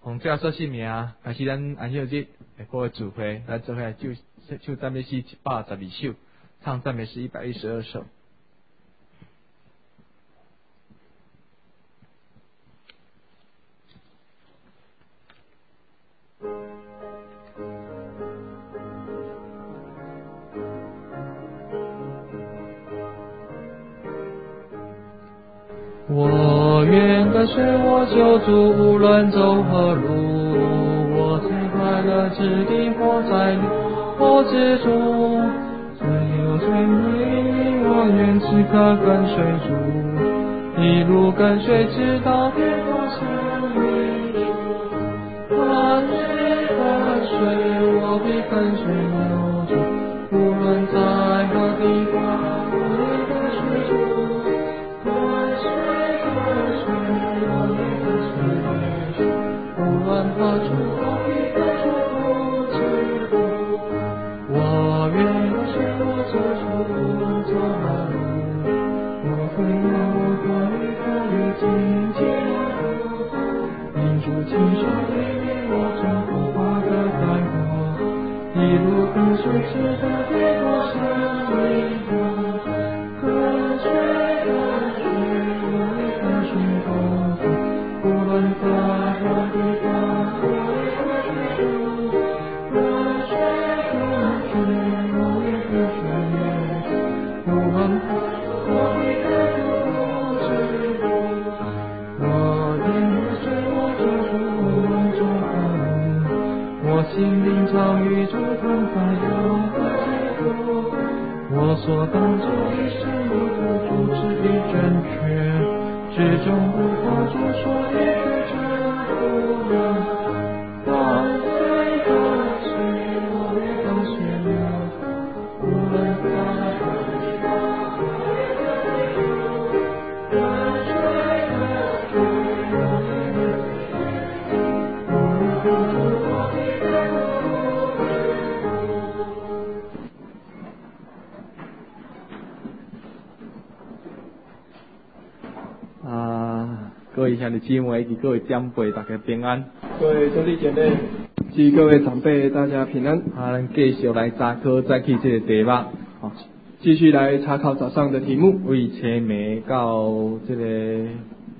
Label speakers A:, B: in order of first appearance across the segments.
A: 奉主耶稣圣名，开始咱安息日好的聚会，咱做伙唱赞美诗112首，唱赞美诗112首。我愿跟随我救主，无论走何路，我在快乐之地或在祸之中，最有最美，我愿时刻跟随主，一路跟随直到天国生命。万水跟随我必跟随我主，无论在何地方，我愿跟随主。何处我必跟随不知足，我愿随我走出无论走何路，我会可以紧紧地民主亲手给予我中国华的带我，一路跟随直到天国生命中，跟随我也跟随共度，无论在何地方。心灵常与主同在，有何结果？我所当作一生不可主持与正确，始终不可主说一句真不能。万岁万岁，我也跟随了，无论在何地方，我也跟随主，跟随跟随，我也跟随，无论何处我必跟。各位兄弟姊妹及各位长辈，大家平安。
B: 各位兄弟姐妹及各位长辈，大家平安。
A: 咱继续来查考早起这个题目，
B: 继续来查考早上的题目。
A: 为车眉到这个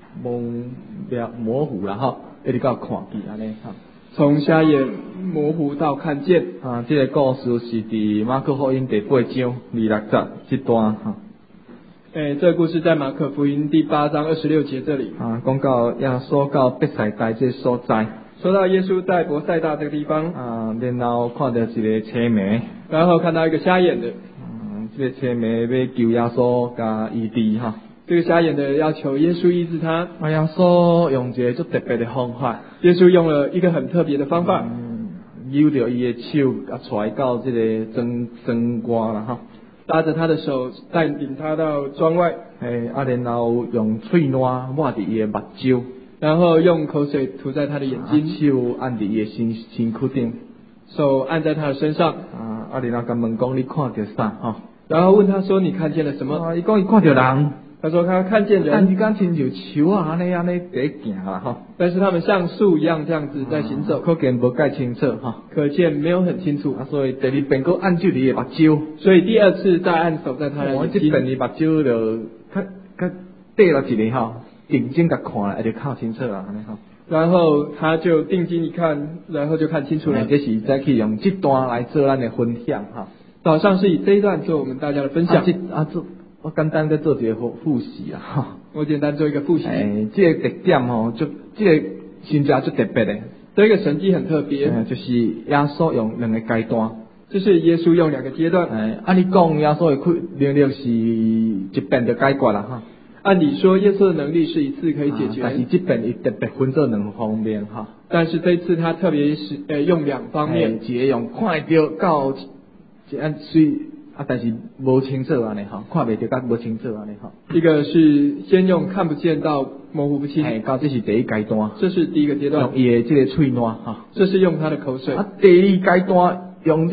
A: 模糊啦，一直到看见安尼
B: 从瞎眼模糊到看见。
A: 这个故事是伫马可福音第8章26节这段
B: 这个故事在马可福音第8章26节这里。
A: 讲到耶稣到伯赛大这所在，
B: 说到耶稣在伯赛大这个地方，
A: 然后看到一个车眉，
B: 然后看到一个瞎眼的，
A: 这个车眉要求耶稣加医治
B: 这个瞎眼的要求耶稣医治他。
A: 耶稣用一个最特别的方法，
B: 耶稣用了一个很特别的方法，
A: 扭着伊的手，带到这个庄外啦
B: 拉着他的手，带领他到庄外。
A: 然后用喙烂抹伫伊的目睭，
B: 然后用口水涂在他的眼睛，
A: 手按伫伊的身躯顶，
B: 手按在他的身上。
A: 然后甲问讲你看到啥
B: 然后问他说你看见了什么？
A: 伊讲伊看到人。
B: 他说他看见人，
A: 但是敢亲像树安尼在行啦
B: 但是他们像树一样这样子在行走，
A: 可见无介清楚
B: 可见没有很清楚。
A: 所以第二遍佫按住伊的目睭，
B: 所以第二次再按手在他的眼睛。
A: 这遍伊目睭就较对了一个定睛甲看了，就看清楚啦安尼
B: 然后他就定睛一看，然后就看清楚了。
A: 这是再去用这段来做咱的分享
B: 早上是以这一段做我们大家的分享。
A: 我简单再做一个复习啦
B: 我简单做一个复习。
A: 这个特点就这个神迹就特别的。
B: 这个神迹很特别，
A: 就是耶稣用2个阶段。
B: 这是耶稣用2个阶段。
A: 按理讲耶稣的能力是一遍就解决啦
B: 按理说耶稣的能力是一次可以解决，
A: 但是这遍伊特别分做2方面
B: 但是这一次他特别是用2方面，
A: 一个用看到到一按水。但是无清楚安尼看袂到甲无清楚安尼
B: 一个是先用看不见到模糊不清，
A: 到这是第一阶段，
B: 这是第一个阶段，
A: 用伊的这个喙烂
B: 这是用他的口水。
A: 第二阶段用这个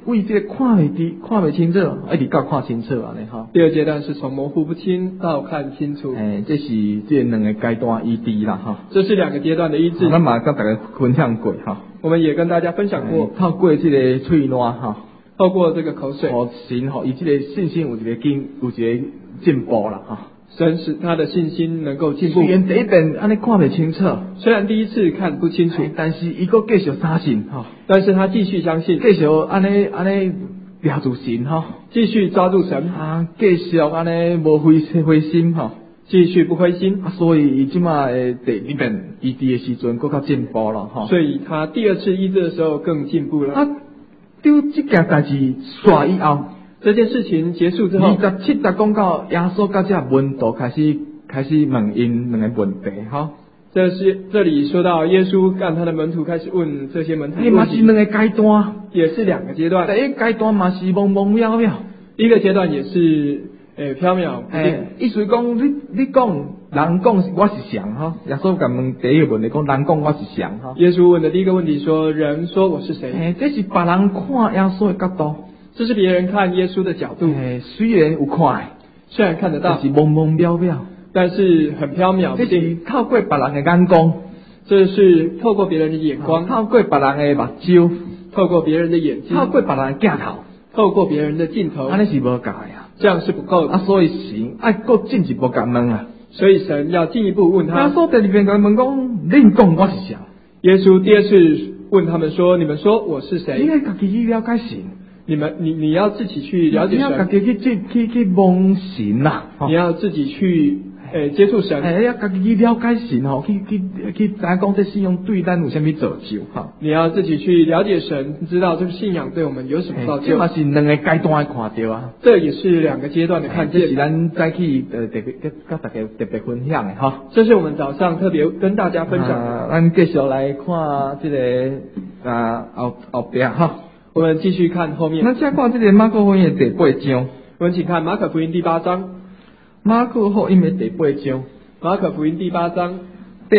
A: 为这个看袂清楚，一直到看清楚安尼吼。
B: 第二阶段是从模糊不清到看清楚。
A: 这是这两个阶段医治啦吼。
B: 这是2个阶段的医治。
A: 咱嘛跟大家分享过吼。
B: 我们也跟大家分享过，
A: 透过这个喙烂吼，
B: 透过这个口水，
A: 神吼，伊这个信心有一个进步啦吼。
B: 神使他的信心能够进步。
A: 虽然第一遍安尼看袂清楚，
B: 虽然第一次看不清楚，
A: 但是伊佫继续相信吼。
B: 但是他继续相信，
A: 继续安尼抓住神吼，
B: 继续抓住神
A: 继续安尼无灰心吼，
B: 继续不灰心。
A: 所以伊即马第2遍医治的时阵佫较进步了吼。
B: 所以他第2次医治的时候更进步了。
A: 就这件代志煞以后，
B: 这件事情结束之后
A: 27节讲到耶稣甲这门徒开始问因2个问题吼。
B: 这里说到耶稣让他的门徒开始问这些门徒问题，
A: 嘛是2个阶段，
B: 也是2个阶段。
A: 第一阶段嘛是懵懵渺渺，
B: 第一个阶段也是缥缈不定。
A: 意思讲你讲人讲我是谁哈？耶稣甲问第一个问题讲人讲我是谁哈？
B: 耶稣问的第一个问题说人说我是谁？
A: 这是别人看耶稣的角度，
B: 这是别人看耶稣的角度。
A: 虽然有看，
B: 虽然看得到，
A: 但是懵懵渺渺，
B: 但是很缥缈不定。
A: 这是透过别人的眼光，
B: 这是透过别人的眼光，
A: 透过别人的目睭，
B: 透过别人的眼睛，
A: 透过别人的镜头，
B: 透过别人的镜头，
A: 安尼是无够的啊！
B: 这样是不够的。
A: 所以神爱佫进一步甲问啊。
B: 所以神要进一步问他。
A: 耶稣第2遍甲问讲，恁讲我是谁？
B: 耶稣第2次问他们说：你们说我是谁？
A: 你要自己去了解神。
B: 你要自己去了解神。
A: 你要自己去蒙神啦。
B: 你要自己去接触神。
A: 要自己去了解神吼，去知讲这信仰对咱有啥物造就哈。
B: 你要自己去了解神，知道这个信仰对我们有什么造就。
A: 这嘛是2个阶段看到啊。
B: 这也是2个阶段的看见。
A: 这是咱早起特别跟大家特别分享的哈。
B: 这是我们早上特别跟大家分享的。
A: 咱继续来看这个后边哈。
B: 我们继续看后面。
A: 那再看这个马可福音的第8章。
B: 我们请看马可福音第8章。
A: 马可福音的第8章。
B: 马可福音第8章。
A: 第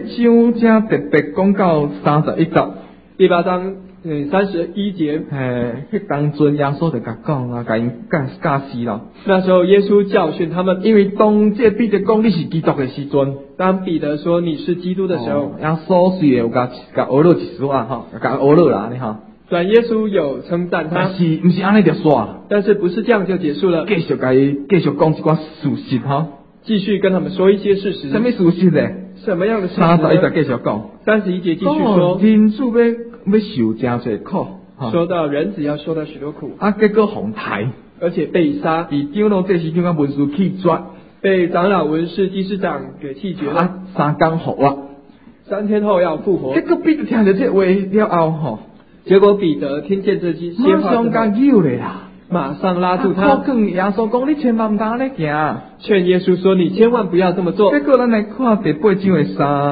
A: 8章正特别讲到31节。
B: 第8章31节。
A: 迄当阵耶稣就甲讲啊，甲因教示啦。
B: 那时候耶稣教训他们，
A: 因为当这彼得讲你是基督的时阵，
B: 当彼得说你是基督的时候，
A: 耶稣虽然有甲学了一丝啊哈，甲学了啦，你哈。
B: 虽然耶稣有称赞他，
A: 但是不是安尼就煞，
B: 但是不是这样就结束了？
A: 继续讲一寡事实哈，
B: 继续跟他们说一些事实。
A: 什么事实呢？
B: 什么样的事实
A: ？31节继续讲。
B: 31节继续说，
A: 人子要受真多苦，
B: 说到人子要受到许多苦，
A: 结果红台，
B: 而且被杀，
A: 被长老这时将文士弃绝，
B: 被长老文士祭司长给弃绝了。
A: 3天后啊
B: ，3天后要复活。
A: 结果彼得听到这话了后，
B: 结果彼得听见这些话，
A: 马上甲救了啦。
B: 马上拉住他，
A: 劝耶稣讲：“你千万唔当安尼行。”
B: 劝耶稣说：“你千万不要这么做。”
A: 结果咱来看第8章的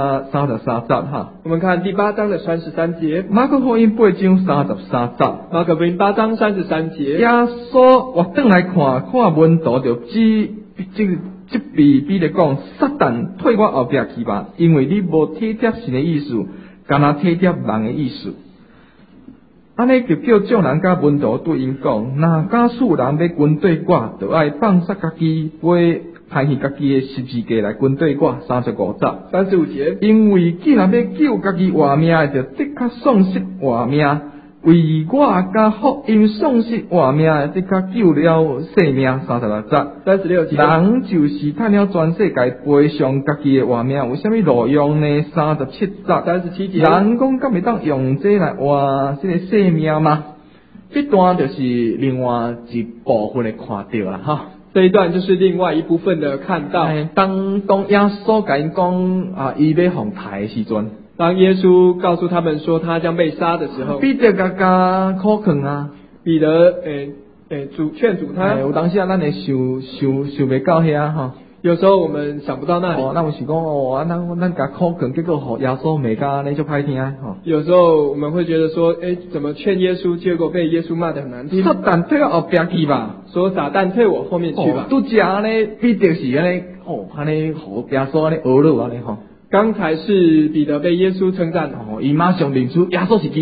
A: 33节哈。
B: 我们看第8章的33节。
A: 马可福音8章33节。
B: 马可福音8章33节。
A: 耶稣活转来看门徒就这彼得讲：“撒旦退我后壁去吧，因为你无体贴神的意思，干那体贴人的意思。”安尼就叫众人甲门徒对因讲：若假使人要跟对我，就爱放下家己，背抬起家己的十字架来跟对我。35节。
B: 35节。
A: 因为既然要救家己活命，就的确丧失活命；为我甲福音丧失活命，的确救了性命。36节。
B: 36节。
A: 人就是趁了全世界赔偿家己的活命，有啥物路用呢？37节。
B: 37节。
A: 人讲敢会当用这来换这个性命吗？这段就是另外一部分的看到啦，哈。
B: 这一段就是另外一部分的看到。
A: 当耶稣甲因讲啊，伊要上台的时阵，
B: 当耶稣告诉他们说他将被杀的时候，
A: 彼得加苦劝啊，
B: 彼得劝阻他。
A: 有当时啊，咱会想袂到遐哈。
B: 有时候我们想不到那里。
A: 那我想讲咱甲苦劝，结果耶稣骂甲那就歹听哈。
B: 有时候我们会觉得说，怎么劝耶稣，结果被耶稣骂得很难听。
A: 撒旦退我后边去吧，
B: 说撒旦退我后面去吧。
A: 拄只安尼，彼得是安尼，安尼互耶稣安尼学了安尼吼。
B: 刚才是彼得被耶稣称赞，
A: 伊马上认出耶稣是基督，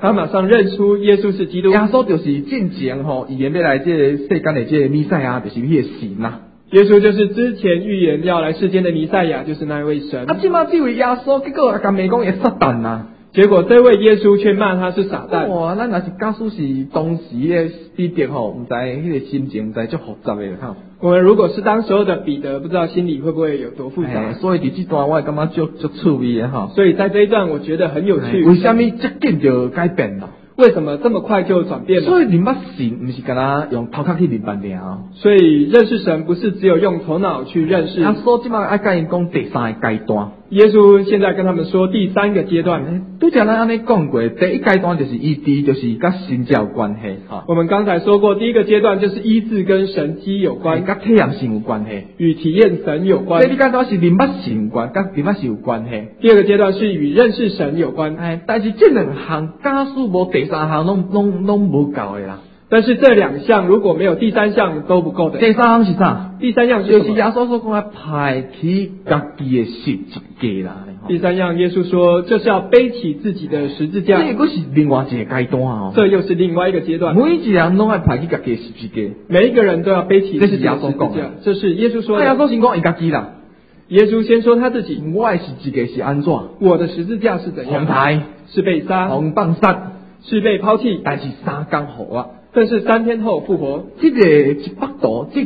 B: 他马上认出耶稣是基督。
A: 耶稣就是进前吼，预言要来这个世间的这个弥赛亚，就是迄个神呐。
B: 耶稣就是之前预言要来世间的弥赛亚，就是那一位神。
A: 啊，即马这位耶稣，结果甲咪讲会撒旦呐。
B: 结果这位耶稣却骂他是撒旦。
A: 哇，咱若是假使是当时的彼得吼，唔知迄个心情唔知足复杂的哈。
B: 我们如果是当时候的彼得，不知道心里会不会有多复杂。
A: 所以伫这段我也感觉足趣味的哈。
B: 所以在这一段我觉得很有趣。
A: 为什么这紧就改变了？
B: 为什么这么快就转变了？
A: 所以明白神不是干那用头壳去明白了。
B: 所以认识神不是只有用头脑去认识。
A: 啊，所以即马爱甲因讲第三个阶段。
B: 耶稣现在跟他们说第三个阶段。
A: 拄则咱安尼讲过，第一阶段就是医治，就是甲神有关系哈。
B: 我们刚才说过，第一个阶段就是医治跟神迹有关，
A: 甲体验神有关系，
B: 与体验神有关。
A: 第二阶段是明白神有关，甲明白神有关系。
B: 第二个阶段是与认识神有关。
A: 但是这两项假使无第三项，拢无够的啦。
B: 但是这两项如果没有第三项都不够的。
A: 第三项是啥？
B: 第三样
A: 就是耶稣所讲的排起家己的十字架啦。
B: 第三样，耶稣说就是要背起自己的十字架。
A: 这个是另外一个阶段哦。
B: 这又是另外一个阶段。
A: 每一个人拢爱排起家己的十字架。
B: 每一个人都要背起自己的十字架。这是耶稣说的。
A: 耶稣先讲伊家己啦。
B: 耶稣先说他自己。
A: 我的十字架是安怎？
B: 我的十字架是怎样？
A: 红台
B: 是被杀，
A: 红棒杀，
B: 是被抛弃，
A: 但是3天后啊。
B: 但是3天后复活。
A: 这个一百度，讲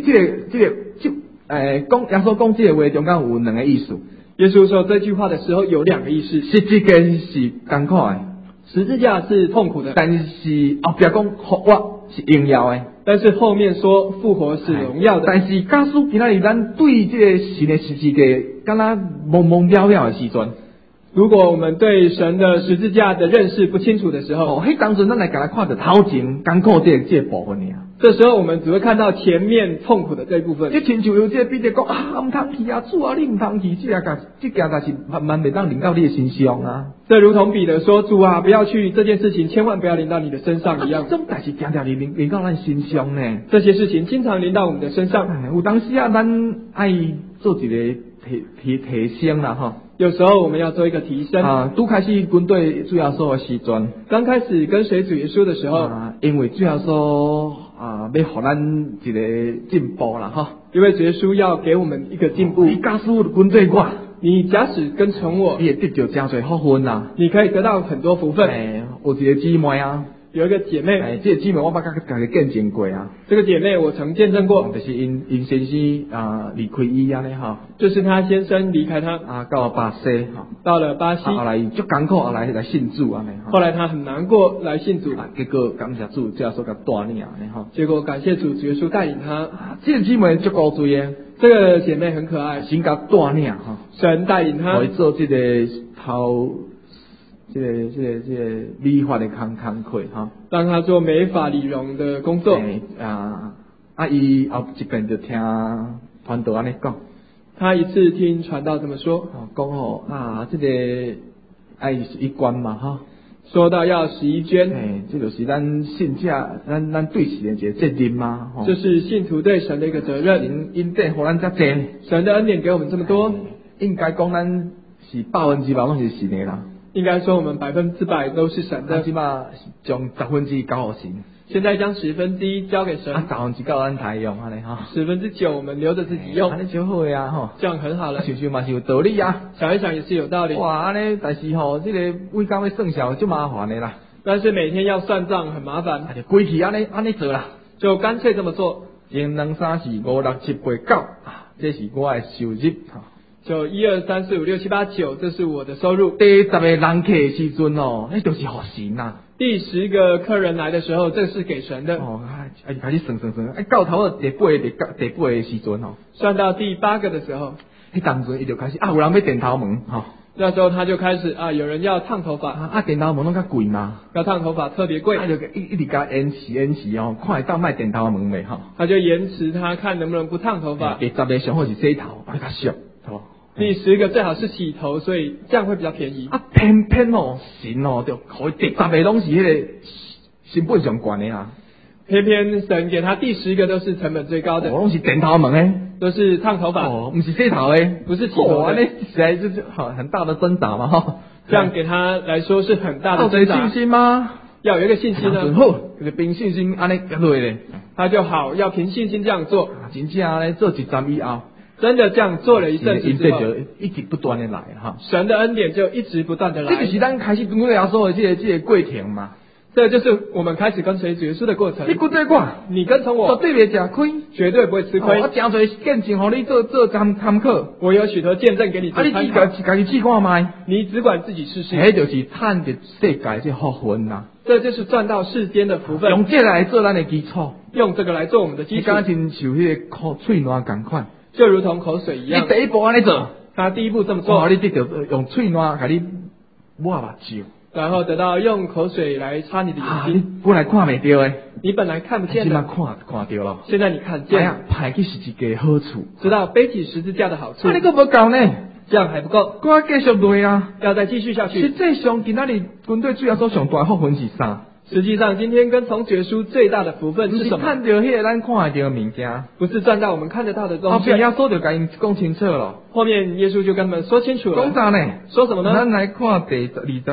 A: 耶稣讲这个话中间有两个意思。
B: 耶稣说这句话的时候有两个意思。
A: 十字架是艰苦的，
B: 十字架是痛苦的，
A: 但是后壁讲复活是荣耀的。
B: 但是后面说复活是荣耀的。
A: 但是假使今仔日咱对这个神的十字架敢若懵懵了了的时阵，
B: 如果我们对神的十字架的认识不清楚的时候，
A: 迄当阵咱来甲他看到头前艰苦这个部分尔。
B: 这时候我们只会看到前面痛苦的这一部分。
A: 这亲像有这个彼得讲啊，唔通去啊，主啊，你唔通去，这件代志慢慢袂当临到你的身上啊。
B: 这如同彼得说：“主啊，不要去，这件事情千万不要临到你的身上一样。”
A: 这种代志常常临到咱身上呢。
B: 这些事情经常临到我们的身上。
A: 有当时啊，咱爱做一个提升啦哈。
B: 有时候我们要做一个提升
A: 啊。拄开始跟对主耶稣的时阵，
B: 刚开始跟随主耶稣的时候，
A: 因为主耶稣要给咱一个进步啦哈。
B: 因为主耶稣要给我们一个进步。
A: 你假使跟对我，
B: 你假使跟从我，
A: 你会得到真多福分啦。
B: 你可以得到很多福分。
A: 有一个姊妹啊。
B: 有一个姐妹，
A: 这个姊妹我捌甲家见证过啊。
B: 这个姐妹我曾见证过，
A: 就是因先生离开伊安尼哈，
B: 就是她先生离开她
A: 到巴西哈，
B: 到了巴西，
A: 后来足艰苦，来信主安尼哈。
B: 后来她很难过来信主，
A: 结果感谢主，这样说甲带领安尼哈。
B: 结果感谢主，主耶稣带领她。
A: 这个姊妹足高追的，
B: 这个姐妹很可爱，
A: 神甲带领哈，
B: 神带领她，
A: 可以做这个这个理发的工课哈，
B: 让他做美发理容的工作。
A: 伊后一遍就听传道安尼讲，
B: 他一次听传道这么说，
A: 讲这个爱11捐嘛哈，
B: 说到要11捐，
A: 这就是咱信者咱对神的一个责任嘛，
B: 这是信徒对神的一个责任。
A: 恩典互咱遮济，
B: 神的恩典给我们这么多，
A: 应该讲咱是100%拢是神的啦。
B: 应该说我们100%都是神的，
A: 起码将1/10交给神。
B: 现在将1/10交给神
A: ，1/10交咱台用安尼哈
B: ，9/10我们留着自己用，
A: 安尼就好呀哈，
B: 这样很好了。
A: 想想嘛是有道理啊，
B: 想一想也是有道理。
A: 哇，安尼但是这个每工要算小就麻烦的啦。
B: 但是每天要算账很麻烦，
A: 就规矩安尼做啦，
B: 就干脆这么做。
A: 1、2、3、4、5、6、7、8、9，这是我的收入哈。
B: 就1、2、3、4、5、6、7、8、9，这是我的收入。
A: 第10个人客的时阵那就是给神呐。
B: 第10个客人来的时候，这是给神的。
A: 开始算，到头第8个的时阵
B: 算到第8个的时候，
A: 当阵伊就开始有人要电头毛
B: 那时候他就开始有人要烫头发
A: 电头毛拢较贵嘛，
B: 要烫头发特别贵，
A: 就一直加延迟看会到卖电头毛未
B: 他就延迟他看能不能不烫头发。
A: 第10个上好是洗头，较俗
B: 第10个最好是洗头，所以这样会比较便宜。
A: 偏偏神就可以第10个拢是迄个成本上悬的啊。
B: 偏偏神给他第10个都是成本最高的，
A: 拢是电头毛的，
B: 都是烫头发，
A: 不是洗头的，
B: 不是洗头的，
A: 实在就是很大的挣扎嘛
B: 这样给他来说是很大的挣扎。
A: 信心吗？
B: 要有一个信心呢，
A: 好，就凭信心安尼落咧，
B: 他就好，要凭信心这样做。
A: 真正咧做一站以后，
B: 真的这样做了一阵子之后，
A: 就一直不断的来哈。
B: 神的恩典就一直不断的来。
A: 这就是咱开始跟耶稣的这个过程嘛。
B: 这就是我们开始跟随主耶稣的过程。
A: 你跟对我，
B: 你跟从我，
A: 绝对袂吃亏，
B: 绝对不会吃亏。
A: 我真侪见证，互你做参考。
B: 我有许多见证给你做参考。
A: 你自己试看卖，
B: 你只管自己试试。
A: 迄就是趁着世界这福分呐。
B: 这就是赚到世间的福分。
A: 用这来做咱的基础，
B: 用这个来做我们的基础。
A: 你敢亲像迄个口嘴暖共款，
B: 就如同口水一样。
A: 你第一步安尼做，
B: 他第一步这么做，
A: 你得到用嘴暖给你抹目睭。
B: 然后得到用口水来擦你的眼睛。
A: 你本来看袂到诶，
B: 你本来看不见的，
A: 现在看到了。
B: 现在你看见了，
A: 排去十字架的好处，
B: 知道背起十字架的好处。
A: 你个不够呢？
B: 这样还不够，
A: 我继续落啊，
B: 要再继续下去。
A: 实际上，今仔日军队主要所上大福分是啥？
B: 实际上，今天跟从耶稣最大的福分是什么？
A: 看到迄个咱看得到的物件，
B: 不是赚到我们看得到的东西。
A: 后面耶稣就甲因讲清楚了。
B: 后面耶稣就跟他们说清楚了。
A: 讲啥呢？
B: 说什么呢？
A: 咱来看第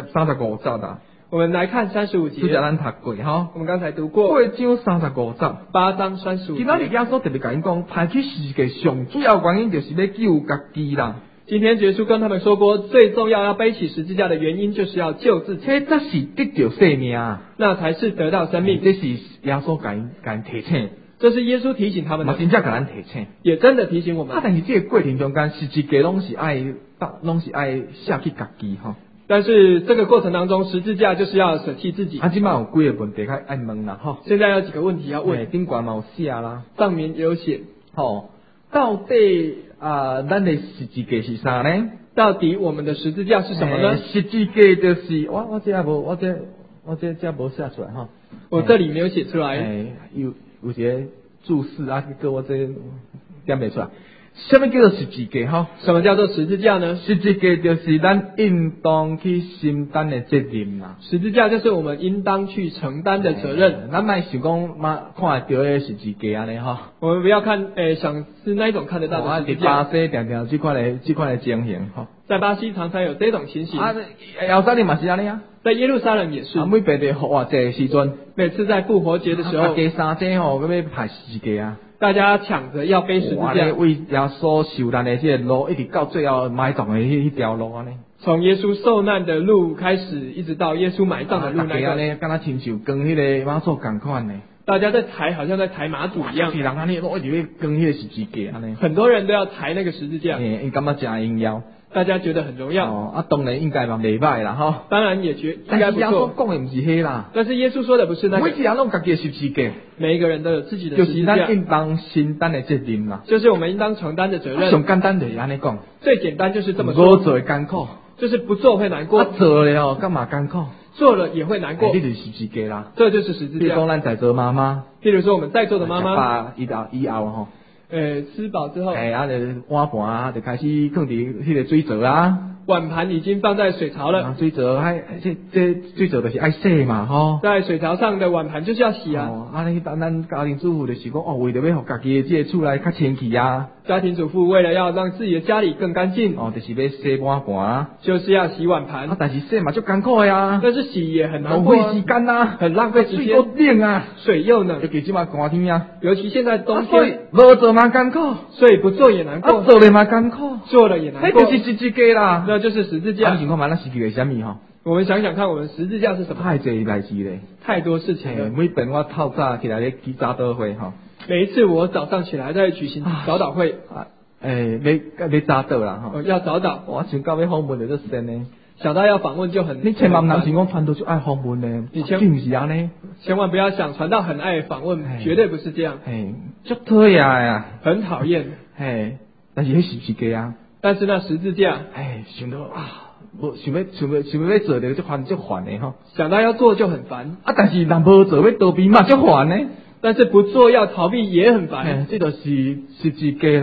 A: 35节啦。
B: 我们来看35节。
A: 就是咱读过哈。
B: 我们刚才读过。
A: 8章35节。
B: 8章35节。
A: 今仔日耶稣特别甲因讲，派去世界上主要原因就是要救家己啦。
B: 今天耶稣跟他们说过，最重要背起十字架的原因就是要救自己。
A: 这是得到生命啊，
B: 那才是得到生命。
A: 这是耶稣甲因提醒。
B: 这是耶稣提醒他们的。
A: 真正甲咱提醒。也
B: 真的提醒我们。
A: 但是这个过程中间，十字架拢是爱舍弃家己哈。
B: 但是这个过程当中，十字架就是要舍弃自己。
A: 即摆有几个问题爱问啦哈。
B: 现在有几个问题要问。
A: 顶管嘛有写啦，
B: 上面有写。
A: 到底咱的十字架是啥呢？
B: 到底我们的十字架是什么呢？
A: 十字架就是我这无写出来哈。
B: 我这里没有写出来。
A: 有一个注释啊，这个我这点袂出来。什么叫做十字架哈？
B: 什么叫做十字架呢？
A: 十字架就是咱应当去承担的责任啦。
B: 十字架就是我们应当去承担的责任。
A: 咱莫想讲看得到的十字架安尼哈。
B: 我们不要看想是那一种看得到的十字架。
A: 巴西常常这款的情形哈。
B: 在巴西常常有这种情形。
A: 耶路撒冷嘛是安尼啊。
B: 在耶路撒冷也是。
A: 每别的复活节时阵，
B: 每次在复活节的时候，
A: 大家三节要排十字架啊。
B: 大家抢着要背十字架，
A: 为耶稣受难的这个路，一直到最后埋葬的迄条路安尼。
B: 从耶稣受难的路开始，一直到耶稣埋葬的路那一段。
A: 敢若亲像跟迄个马祖同款呢。
B: 大家在抬，好像在抬马祖一样。
A: 是人安尼，一直要跟迄个十字架安尼。
B: 很多人都要抬那个十字架。
A: 因感觉真荣耀。
B: 大家觉得很荣耀。
A: 当然应该嘛袂歹啦哈。
B: 当然也应该不错。
A: 但是耶稣讲的不是迄啦。
B: 但是耶稣说的不是那个。
A: 每一人拢家己的十字架。
B: 每一个人都有自己的十字架。
A: 就是咱应当承担的责任啦。
B: 就是我们应当承担的责任。
A: 上简单就是安尼讲。
B: 最简单就是这么说。
A: 不做艰苦。
B: 就是不做会难过。
A: 做了干嘛艰苦？
B: 做了也会难过。
A: 这就是十字架啦。
B: 这就是十字架。
A: 比如说咱在座妈妈。
B: 譬如说我们在座的妈妈。
A: 以后吼。
B: 吃饱之后。
A: 就碗盘就开始放伫迄个水槽啊。
B: 碗盘已经放在水槽了。
A: 水槽这水槽就是爱洗嘛吼。
B: 在水槽上的碗盘就是要洗啊。
A: 咱家庭主妇就是讲为了要互家己的这个厝内较清气啊。
B: 家庭主妇为了要让自己的家里更干净。
A: 就是要洗碗盘。
B: 就是要洗碗盘。
A: 但是洗嘛就艰苦呀。
B: 但是洗也很难
A: 过。浪费时间啊。
B: 很浪费时间。
A: 水又冷啊。
B: 水又冷。
A: 尤其现在寒天啊。
B: 尤其现在冬天。
A: 无做嘛艰苦。
B: 所以不做也难过。
A: 做了嘛艰苦。
B: 做了也难过。
A: 那就是十字架啦。
B: 那就是十字架。
A: 情况嘛，那十字架是什么哈？
B: 我们想想看，我们十字架是什么？
A: 太侪代志咧，
B: 太多事情了。
A: 每遍我透早起来咧去早祷会哈。
B: 每一次我早上起来在举行早祷会。
A: 要早祷啦哈。
B: 要早祷。
A: 我想到要访问就神呢。
B: 想到要访问就很。
A: 你千万唔能想讲传道就爱访问呢，并不是安尼。
B: 千万不要想传道很爱访问，绝对不是这样。
A: 足讨厌呀，
B: 很讨厌。
A: 但是迄十字架啊。
B: 但是那十字架，
A: 想到我想要做的就烦的哈。
B: 想到要做就很烦
A: 但是若无做要逃避嘛就烦呢。
B: 但是不做要逃避也很烦。
A: 这就是十字架啦。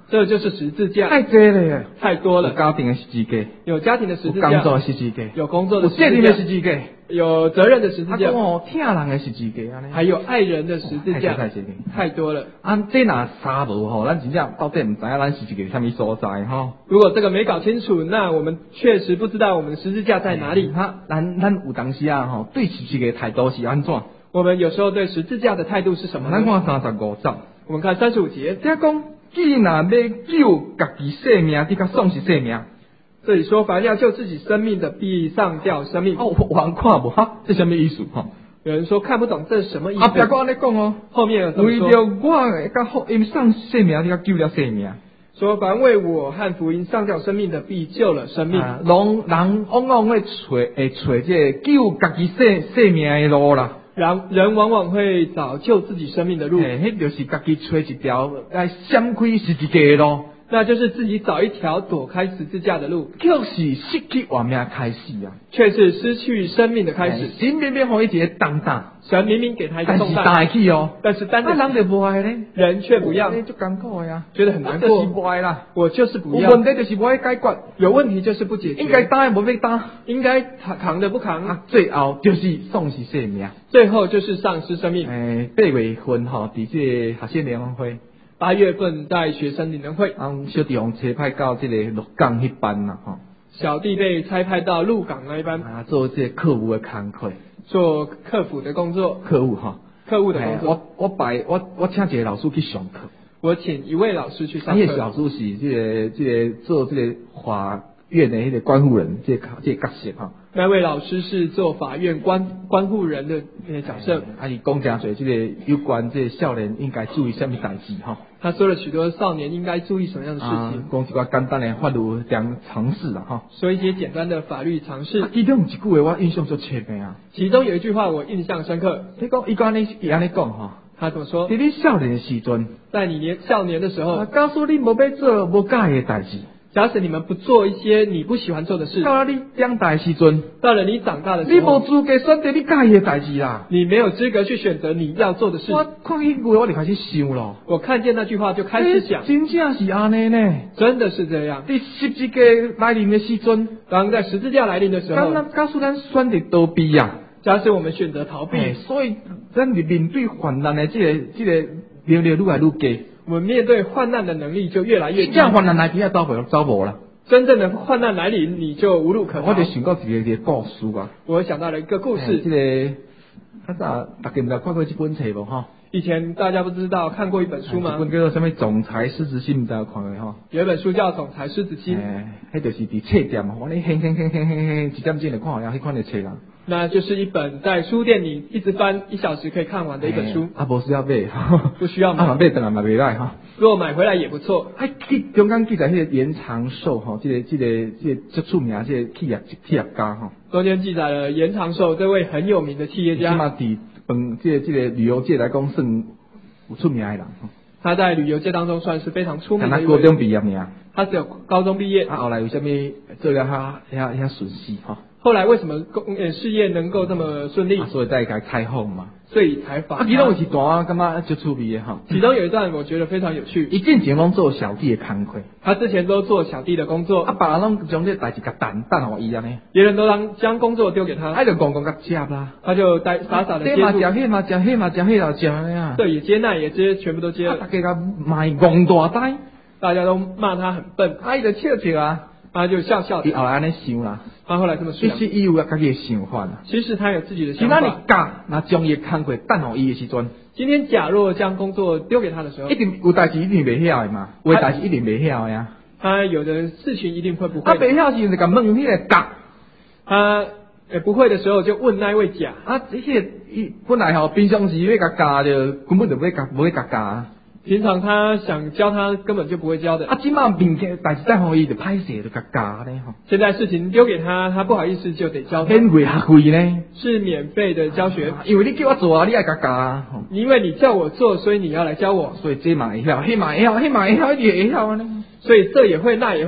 B: 这就是十字架，
A: 太多了，
B: 太多了。
A: 有家庭的十字架，
B: 有家庭的十字
A: 有工作
B: 架，
A: 的十字架，
B: 有工作的
A: 有责任
B: 十字架，
A: 的十字架，
B: 有责任的十字架，
A: 啊讲哦，疼人的十字架，安尼
B: 还有爱人的十字架，
A: 太多
B: 太多了。
A: 这若查无吼，咱真正到底唔知影咱十字架什么所在吼。
B: 如果这个没搞清楚，那我们确实不知道我们的十字架在哪里。
A: 咱有当时啊吼，对十字架的态度是安怎？
B: 我们有时候对十字架的态度是什么呢？
A: 咱看35章，
B: 我们看35节，
A: 这讲既然要救家己性命，你甲丧失性命。
B: 这里说凡要救自己生命的，必上吊生命。
A: 哦，我人看无哈，这什么意思哈？
B: 有人说看不懂这是什么意思。
A: 后壁我安尼讲哦，
B: 后面有这么说，
A: 为着我甲福音丧性命，你甲救了性命。
B: 说凡为我和福音上吊生命的，必救了生命。
A: 人往往会找这救家己性命的路啦。
B: 人往往会找救自己生命的路，
A: 迄就是家己找一条来闪开十字架的路。
B: 那就是自己找一条躲开十字架的路，
A: 却是失去活命开始啊，
B: 却是失去生命的开始。
A: 神明明给伊一个重担，
B: 神明明给他一个重担，
A: 但是担起哦，
B: 但是担得起，
A: 人就不爱呢，
B: 人却不要，
A: 就艰苦的呀，
B: 觉得很难过，
A: 就是不爱啦，
B: 我就是不要，
A: 有问题就是不爱解决，
B: 有问题就是不解决，
A: 应该担的无要担，
B: 应该扛的不扛，
A: 最后就是丧失性命，
B: 最后就是丧失生命。
A: 8月份吼，伫这学生联欢会。
B: 8月份在学生联欢会，
A: 小弟用差派到这个鹿港迄班啦，吼。
B: 小弟被差派到鹿港那一班，
A: 做这客户的工作，
B: 做客服的工作。
A: 客户哈，
B: 客户的工作。
A: 我请一个老师去上课。
B: 我请一位老师去上课。
A: 那个老师是这个做这个法院的迄个关护人，这个角色哈。
B: 那位老师是做法院关护人的那个角色。
A: 伊讲真侪，这个有关这个少年应该注意什么代志哈？
B: 他说了许多少年应该注意什么样的事情。
A: 讲一个简单的法律常识啦哈。
B: 说一些简单的法律常识。
A: 其中一句话我印象最深的啊。
B: 其中有一句话我印象深刻。
A: 伊讲安尼讲哈。
B: 他怎么说？
A: 在你少年的时阵，
B: 在你少年的时候，
A: 假使你无要做无喜的代志。
B: 假使你们不做一些你不喜欢做的事，
A: 到了你长大的时阵，
B: 到了你长大的时候，
A: 你无资格选择你喜的代志啦。
B: 你没有资格去选择你要做的事。
A: 我看迄句我就开始想咯。
B: 我看见那句话就开始想，
A: 真正是安尼呢？
B: 真的是这样。
A: 在十字架来临的时阵，
B: 当在十字架来临的时候，
A: 假使咱选择逃避啊，
B: 假使我们选择逃避，
A: 所以咱面对患难的这个越来越低。
B: 我们面对患难的能力就越来越低。
A: 这样患难来临走无啦。
B: 真正的患难来临，你就无路可逃。
A: 我就想到一个故事啊。
B: 我想到了一个故事。
A: 这个大家有看过这本册无哈？
B: 以前大家不知道看过一本书吗？
A: 一本叫做什么《总裁狮子心》，唔知有看过哈？
B: 有一本书叫《总裁狮子心》。
A: 迄就是伫册店，我你轻一点钟就看了，迄款的册啦。
B: 那就是一本在书店里一直翻1小时可以看完的一本书。
A: 不需要买，
B: 不需要买。
A: 买等下买袂来哈。
B: 如果买回来也不错。
A: 中间记载迄个严长寿哈，这个最出名这个企业家哈。
B: 中间记载了严长寿这位很有名的企业家。
A: 起码伫这个旅游界来讲算有出名的人。
B: 他在旅游界当中算是非常出名的一位。
A: 他高中毕业尔。
B: 他只有高中毕业。
A: 后来为什么做了遐顺利哈？
B: 后来为什么事业能够这么顺利？
A: 所以再给开放嘛。
B: 所以采访。
A: 其中有一段感觉就趣味的哈。
B: 其中有一段我觉得非常有趣。
A: 伊之前拢做小弟的工课。
B: 他之前都做小弟的工作。
A: 别人拢将这代志甲等互伊安尼。
B: 别人都将工作丢给他。
A: 就甲接啦。
B: 他就傻傻的接住。
A: 迄嘛食，迄嘛食，迄嘛食呀。
B: 对，也接纳，也接，全部都接了。
A: 大家甲骂戆大呆，
B: 大家都骂他很笨。
A: 伊就笑啊。
B: 他就笑笑的。
A: 伊后来安尼想啦。
B: 他后来这么说。
A: 其实伊有家己的想法啦。
B: 其实他有自己的想法。
A: 今仔日那将伊的工课等互伊的时阵，
B: 今天假若将工作丢给他的时候，
A: 一定有代志一定袂晓的嘛，有代志一定袂晓呀。
B: 他有的事情一定会不会。
A: 袂晓时就甲问迄个甲。
B: 他不会的时候就问那位甲。
A: 本来平常时要甲教就根本就不会甲教。
B: 平常他想教他根本就不会教的。
A: 即马面前代志再互伊就歹势就甲教咧吼。
B: 现在事情丢给他，他不好意思就得教他。
A: 免费学费呢？
B: 是免费的教学。
A: 因为你叫我做啊，你爱甲教啊。
B: 因为你叫我做，所以你要来教我。
A: 所以这嘛会晓，迄嘛会晓，迄嘛会晓，一定会晓呢。
B: 所以这也会，那也会，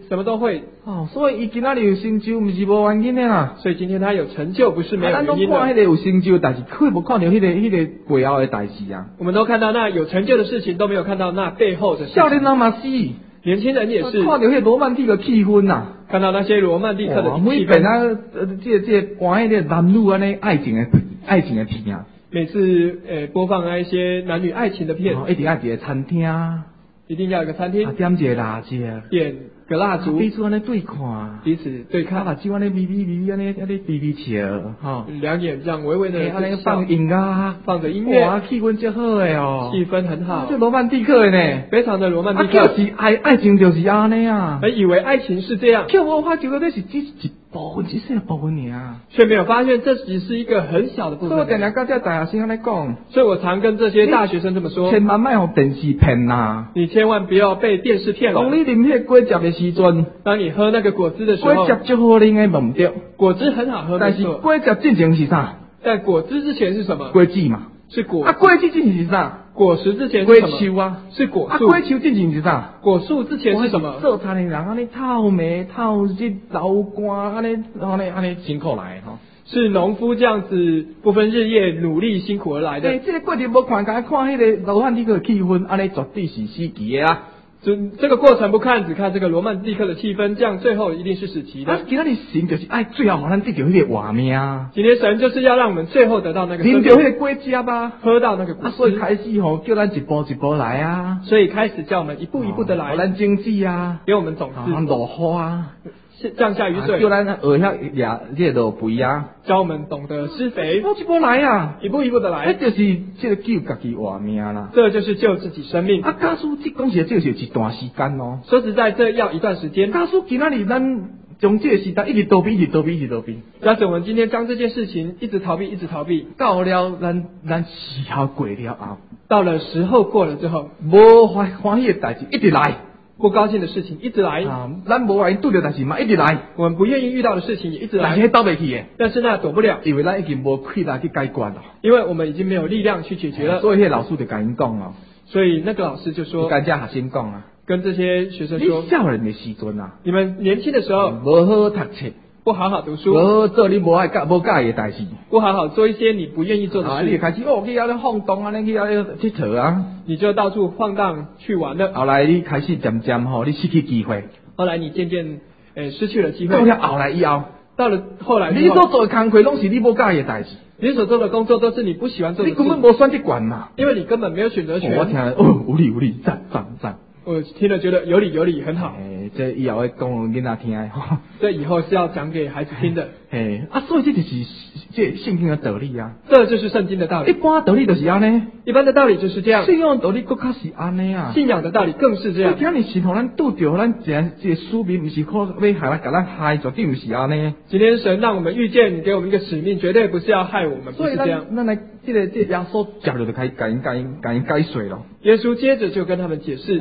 B: 什么都会。
A: 所以伊今仔日有成就，毋是无原因的啦。
B: 所以今天他有成就，不是没有
A: 咱都
B: 原因的。
A: 看迄个有成就，但是却无看到迄个背后的代志啊。
B: 我们都看到那有成就的事情，都没有看到那背后的事情。
A: 少年人嘛是，
B: 年轻人也是
A: 看到迄罗曼蒂克气氛呐，
B: 看到那些罗曼蒂克的
A: 每
B: 气氛。
A: 遍啊，这播迄个男女安尼爱情的片啊。
B: 每次播放那一些男女爱情的片，
A: 一定要伫个餐厅，
B: 一定要有个餐厅，
A: 点一个蜡烛，
B: 点个蜡烛，
A: 彼此安尼对看，
B: 彼此对看，
A: 目睭安尼微安尼微笑，哈，
B: 两眼这样微微的
A: 安尼放音乐，
B: 放着音乐，
A: 哇，气氛真好诶哦，
B: 气氛很好，
A: 这罗曼蒂克的呢，
B: 非常的罗曼蒂克。
A: 就是爱情就是安尼啊，
B: 以为爱情是这样，
A: 却无发觉到这是只一部分，只小部分尔，
B: 却没有发现这只是一个很小的部分。
A: 所以我常常跟这大学生安尼讲，
B: 所以我常跟这些大学生这么说：
A: 千万莫互电视骗啦，
B: 你千万不要被电视骗了。
A: 当你啉迄果汁的时阵，
B: 当你喝那个果汁的时候，
A: 果汁最好啉的无毋对，
B: 果汁很好喝，
A: 但是果汁进前是啥？
B: 在果汁之前是什么？
A: 果子嘛，
B: 是果。
A: 果汁进前是啥？
B: 果实之前是什么？
A: 果树啊，
B: 是果树。
A: 果树进前是啥？
B: 果树之前是什么？
A: 做餐的人安尼透暝透日流汗安尼辛苦来吼。
B: 是农夫这样子不分日夜努力辛苦而来的。
A: 这个过程无看迄个罗曼蒂克气氛，安尼绝对是死期的啊！
B: 这个过程不看，只看这个罗曼蒂克的气氛，这样最后一定是死期的。
A: 今仔日神就是爱最后互咱得到迄个画面啊！
B: 今天神就是要让我们最后得到那个
A: 啉到迄个果汁啊，
B: 喝到那个果汁。
A: 所以开始吼叫咱一步一步来啊！
B: 所以开始叫我们一步一步的来，
A: 互咱经济啊，
B: 给我们种子，
A: 落雨啊。
B: 降下雨水，
A: 叫咱学晓也这落肥啊，
B: 教我们懂得施肥，
A: 一步一步来啊，
B: 一步一步的来，
A: 这就是这个救家己活命啦，
B: 这就是救自己生命。
A: 假使这讲起来，这是一段时间哦。
B: 说实在，这要一段时间。
A: 假使今仔日咱从这个时代一直逃避，
B: 假使我们今天将这件事情一直逃避，
A: 到了咱时候过了后，
B: 到了时候过了之后，
A: 无欢喜的代志一直来。
B: 不高兴的事情一直来，
A: 咱无愿意拄着代志嘛，一直来。
B: 我们不愿意遇到的事情也一直来，
A: 但是躲袂去的。
B: 但是那躲不了，
A: 因为咱已经无气力去解决了。
B: 因为我们已经没有力量去解决了。
A: 所以那老师就跟因讲哦，
B: 所以那个老师就说，
A: 跟这学生讲啊，
B: 跟这些学生说，
A: 你少年的时阵啊，
B: 你们年轻的时候
A: 无好好读册。
B: 不好好读书，
A: 无好做你无介意的代志，
B: 不好好做一些你不愿意做的事，
A: 你就开始去遐咧放荡啊，去遐咧佚佗啊，
B: 你就到处放荡去玩了。
A: 后来你开始渐渐你失去机会，
B: 后来你渐渐失去了机会。
A: 到了后来以后，
B: 到了后来，
A: 你所做的工课拢是你无介意的代志，
B: 你所做的工作都是你不喜欢做的事，
A: 你根本无选择权嘛，
B: 因为你根本没有选择权。
A: 我听了有理，赞。
B: 我听了觉得有理，很好。
A: 这以后要讲囡仔听的吼。
B: 这以后是要讲给孩子听的。
A: 所以这就是这圣经的道理啊。
B: 这就是圣经的道理。
A: 一般道理就是安尼。
B: 一般的道理就是这样。
A: 信仰的道理更加是安尼啊。
B: 信仰的道理更是这样。
A: 今日是互咱拄着咱这使命，不是可要害咱害，绝对不是安尼。
B: 今天神让我们遇见，给我们一个使命，绝对不是要害我们，不是这样。
A: 咱来这耶稣接着就开甲因解说咯。
B: 耶稣接着就跟他们解释。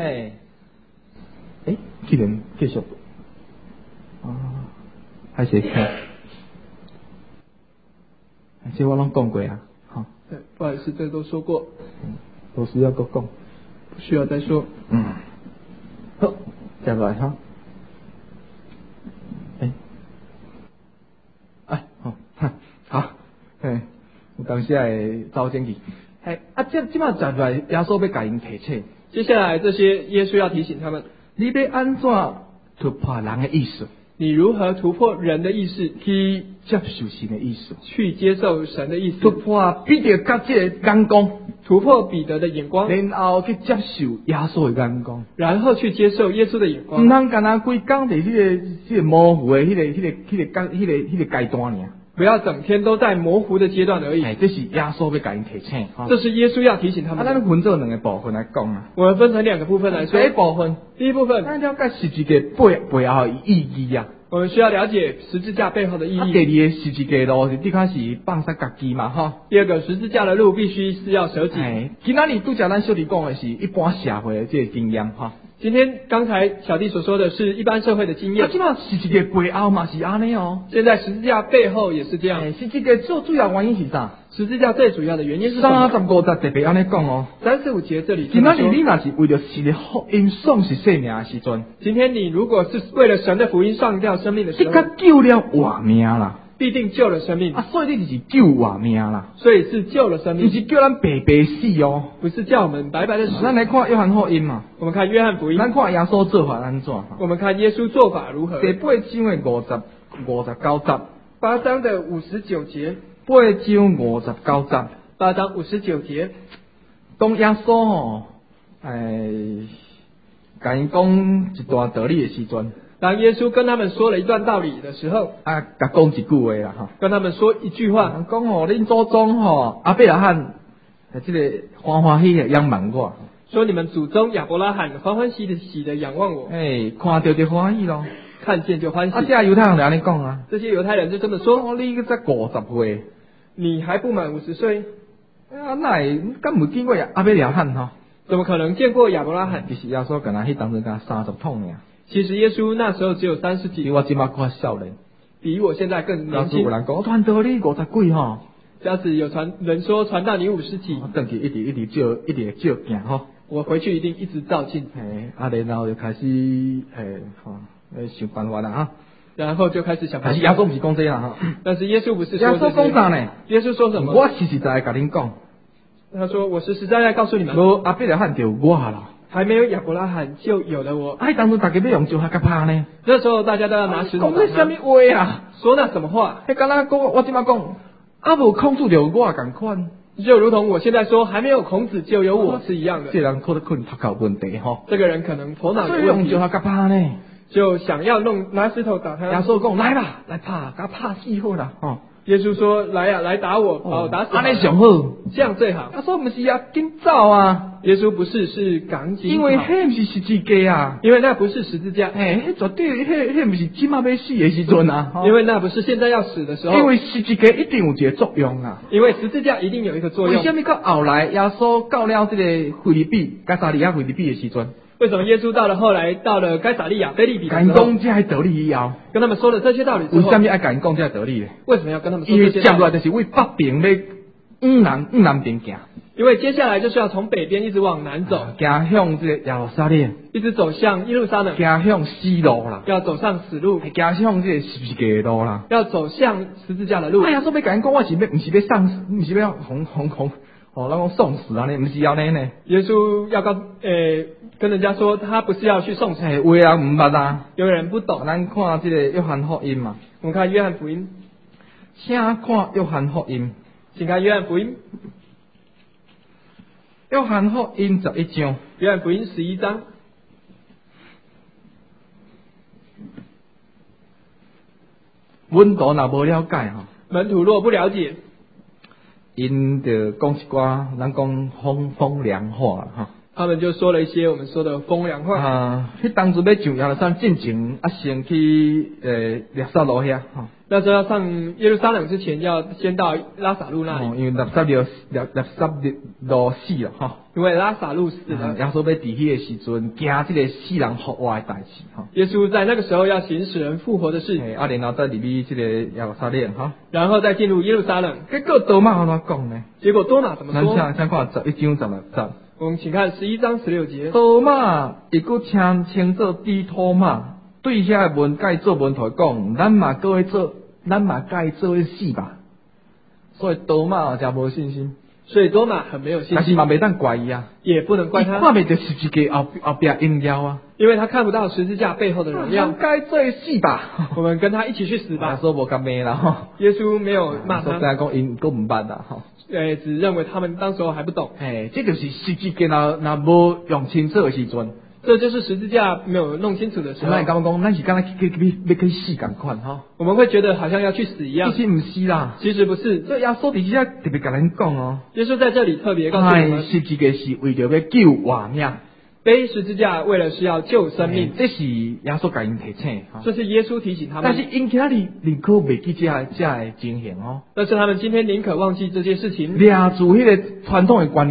A: 既然继续还是看，这我拢讲过啊，
B: 对，不好意思，这都说过，
A: 都需要再讲，
B: 不需要再说。
A: 好，接来哈，好，有当时会走进去，即马接来耶稣要甲因提醒，
B: 接下来这些耶稣要提醒他们，
A: 你要安怎突破人的意识？
B: 你如何突破人的意识，
A: 去接受神的意思，
B: 去接受神的意思，
A: 突破彼得甲这个眼光，
B: 突破彼得的眼光，
A: 然后去接受耶稣的眼光，
B: 然后去接受耶稣的眼光。
A: 唔通干那规工在迄个模糊的迄个阶段尔。
B: 不要整天都在模糊的阶段而已。
A: 这是耶稣要甲因提醒。
B: 这是耶稣要提醒他们。
A: 咱分做两个部分来讲啊。
B: 我们分成两个部分来说。
A: 第一部分，
B: 第一部分，
A: 咱了解十字架背后的意义啊。
B: 我们需要了解十字架背后的意义。
A: 第二个十字架路是最开始放下家己嘛，哈。
B: 第二个十字架的路必须是要舍己。
A: 今仔日拄则咱小弟讲的是一般社会的这个经验哈。
B: 今今天刚才小弟所说的是一般社会的经验，
A: 即马十字架背后嘛是安尼哦。
B: 现在十字架背后也是这样。
A: 十字架最主要原因是啥？
B: 十字架最主要的原因是什么
A: 35节特别安尼讲哦。
B: 35节这里
A: 今仔日你若是为了神的福音丧失性命的时阵，
B: 今天你如果是为了神的福音上吊生命的时候，
A: 的确救了活命啦。
B: 必定救了生命
A: 啊，所以你就是救活命啦，
B: 所以是救了生命，
A: 不是叫咱白白死哦，
B: 不是叫我们白白的死。
A: 咱来看约翰福音嘛，
B: 我们看约翰福音，
A: 咱看耶稣做法安怎？
B: 我们看耶稣做法如何。
A: 第8章的59节
B: ，8章的59节
A: ，8章59节
B: ，8章59节，
A: 当耶稣甲因讲一段道理的时阵。
B: 当耶稣跟他们说了一段道理的时候，
A: 甲讲一句话啦哈，
B: 跟他们说一句话，
A: 讲恁祖宗阿伯拉罕，这个欢欢喜喜仰望我，
B: 说你们祖宗亚伯拉罕欢欢喜喜的仰望我，
A: 看到就欢喜咯，
B: 看见就欢喜。
A: 这犹太人就安尼讲啊，
B: 这些犹太人就这么说，
A: 你才50岁，
B: 你还不满50岁，
A: 那敢没见过阿伯拉罕哈？
B: 怎么可能见过亚伯拉罕？
A: 其实耶稣跟他当时跟30桶尔。
B: 其实耶稣那时候只有30几，
A: 比我今麦更少年，
B: 比我现在更年轻。
A: 有人讲传道你50几吼，
B: 假使有人说传道你50几，
A: 我回去一直照行吼。
B: 我回去一定一直照镜。
A: 然后就开始想办法啦哈。
B: 然后就开始想办法。
A: 但是耶稣不是讲这啦哈。
B: 但是耶稣不是说
A: 耶稣讲啥呢？
B: 耶稣说什么？
A: 我实在甲恁讲，
B: 他说我实实在在告诉你们，
A: 无阿伯拉罕就我啦。
B: 还没有亚伯拉罕就有了我。
A: 当初大家要用石头甲拍呢？
B: 那时候大家都要拿石头。
A: 讲这什么话啊？
B: 说那什么话？
A: 敢若讲我今麦讲，无孔子就我共款。
B: 就如同我现在说，还没有孔子就有我是一样的。
A: 这人可能头壳问题吼。
B: 这个人可能头脑有问题。
A: 用石头甲拍呢？
B: 就想要拿石头打他。
A: 耶稣讲来吧，来拍，甲拍死好啦吼。
B: 耶稣说来呀，来打我，把我打死。
A: 安尼上好，
B: 这样最好。
A: 耶稣不是要紧走啊？
B: 耶稣不是，是赶紧。
A: 因为迄不是十字架啊，
B: 因为那不是十字架。
A: 迄绝对迄不是今麦要死的时阵啊。
B: 因为那不是现在要死的时候。
A: 因为十字架一定有一个作用啊。
B: 因为十字架一定有一个作用。
A: 为什么到后来耶稣到了这个腓立比、该撒利亚腓立比的时阵？
B: 为什么耶稣到了该撒利亚腓立比的时候，
A: 讲这些道理以后，
B: 跟他们说了这些道理之后，
A: 为什么要讲这些道理呢？
B: 为什么要跟他们说
A: 因为
B: 这些道理？
A: 接下来就是为北边要往南边行。
B: 因为接下来就是要从北边一直往南走，
A: 行向这个耶路撒冷，
B: 一直走向耶路撒冷，
A: 行向死路啦，
B: 要走上死路，
A: 行向这个十字架的路啦，
B: 要走向十字架的路。
A: 哎呀，说要讲我是要，不是要上，不是要红，咱讲送死啊！呢，不是要呢呢。
B: 耶稣要跟人家说，他不是要去送死。
A: 有的人唔捌啊，
B: 有人不懂。
A: 咱看这个约翰福音嘛，
B: 我们看约翰福音，
A: 请看约翰福音，
B: 请看约翰福音，
A: 约翰福音11章，
B: 约翰福音11章。
A: 门徒若无了解吼，
B: 门徒若不了解，
A: 因就讲一寡，咱讲风凉话啦哈。
B: 他们就说了一些我们说的风凉话。
A: 迄当初要上耶路撒冷进前，先去列撒路遐哈。
B: 那时候要上耶路撒冷之前，要先到拉撒路那里。
A: 因为列撒路死了哈。
B: 因为拉撒路死了。
A: 耶稣要伫迄个时阵，行这个死人复活的代志哈。
B: 耶稣在那个时候要行使人复活的事。
A: 然后再入去这个耶路撒冷哈。
B: 然后再进入耶路撒冷。
A: 结果多马安怎讲呢？
B: 结果多马怎么说？
A: 咱看11章16节。
B: 我们请看11章16节。
A: 多马伊个称作低托马，对遐个文解做文头讲，咱嘛该做死吧。所以多马真无信心。
B: 所以多马很没有信心。
A: 但是嘛袂当怪伊啊，
B: 也不能怪他。
A: 看袂到十字架后边荣耀啊。
B: 因为他看不到十字架背后的荣耀。
A: 该做死吧。
B: 我们跟他一起去死吧。
A: 耶稣无甲骂啦吼。
B: 耶稣没有骂他。
A: 所以讲因都唔捌啦吼。
B: 只认为他们当时候还不懂。
A: 这就是十字架若无用清楚的时阵。
B: 这就是十字架没有弄清楚的时候。
A: 咱刚刚讲，咱是敢若要去死共款哈。
B: 我们会觉得好像要去死一样。
A: 其实唔是啦，
B: 其实不是。
A: 这耶稣伫遮特别甲咱讲哦。
B: 耶稣在这里特别告诉我们，
A: 十字架是为了要救活命。
B: 背十字架为了是要救生命。
A: 这是耶稣甲因提醒。
B: 这是耶稣提醒他们。
A: 但是因今日宁可袂记这情形哦。
B: 但是他们今天宁可忘记这件事情。
A: 抓住迄个传统的观念。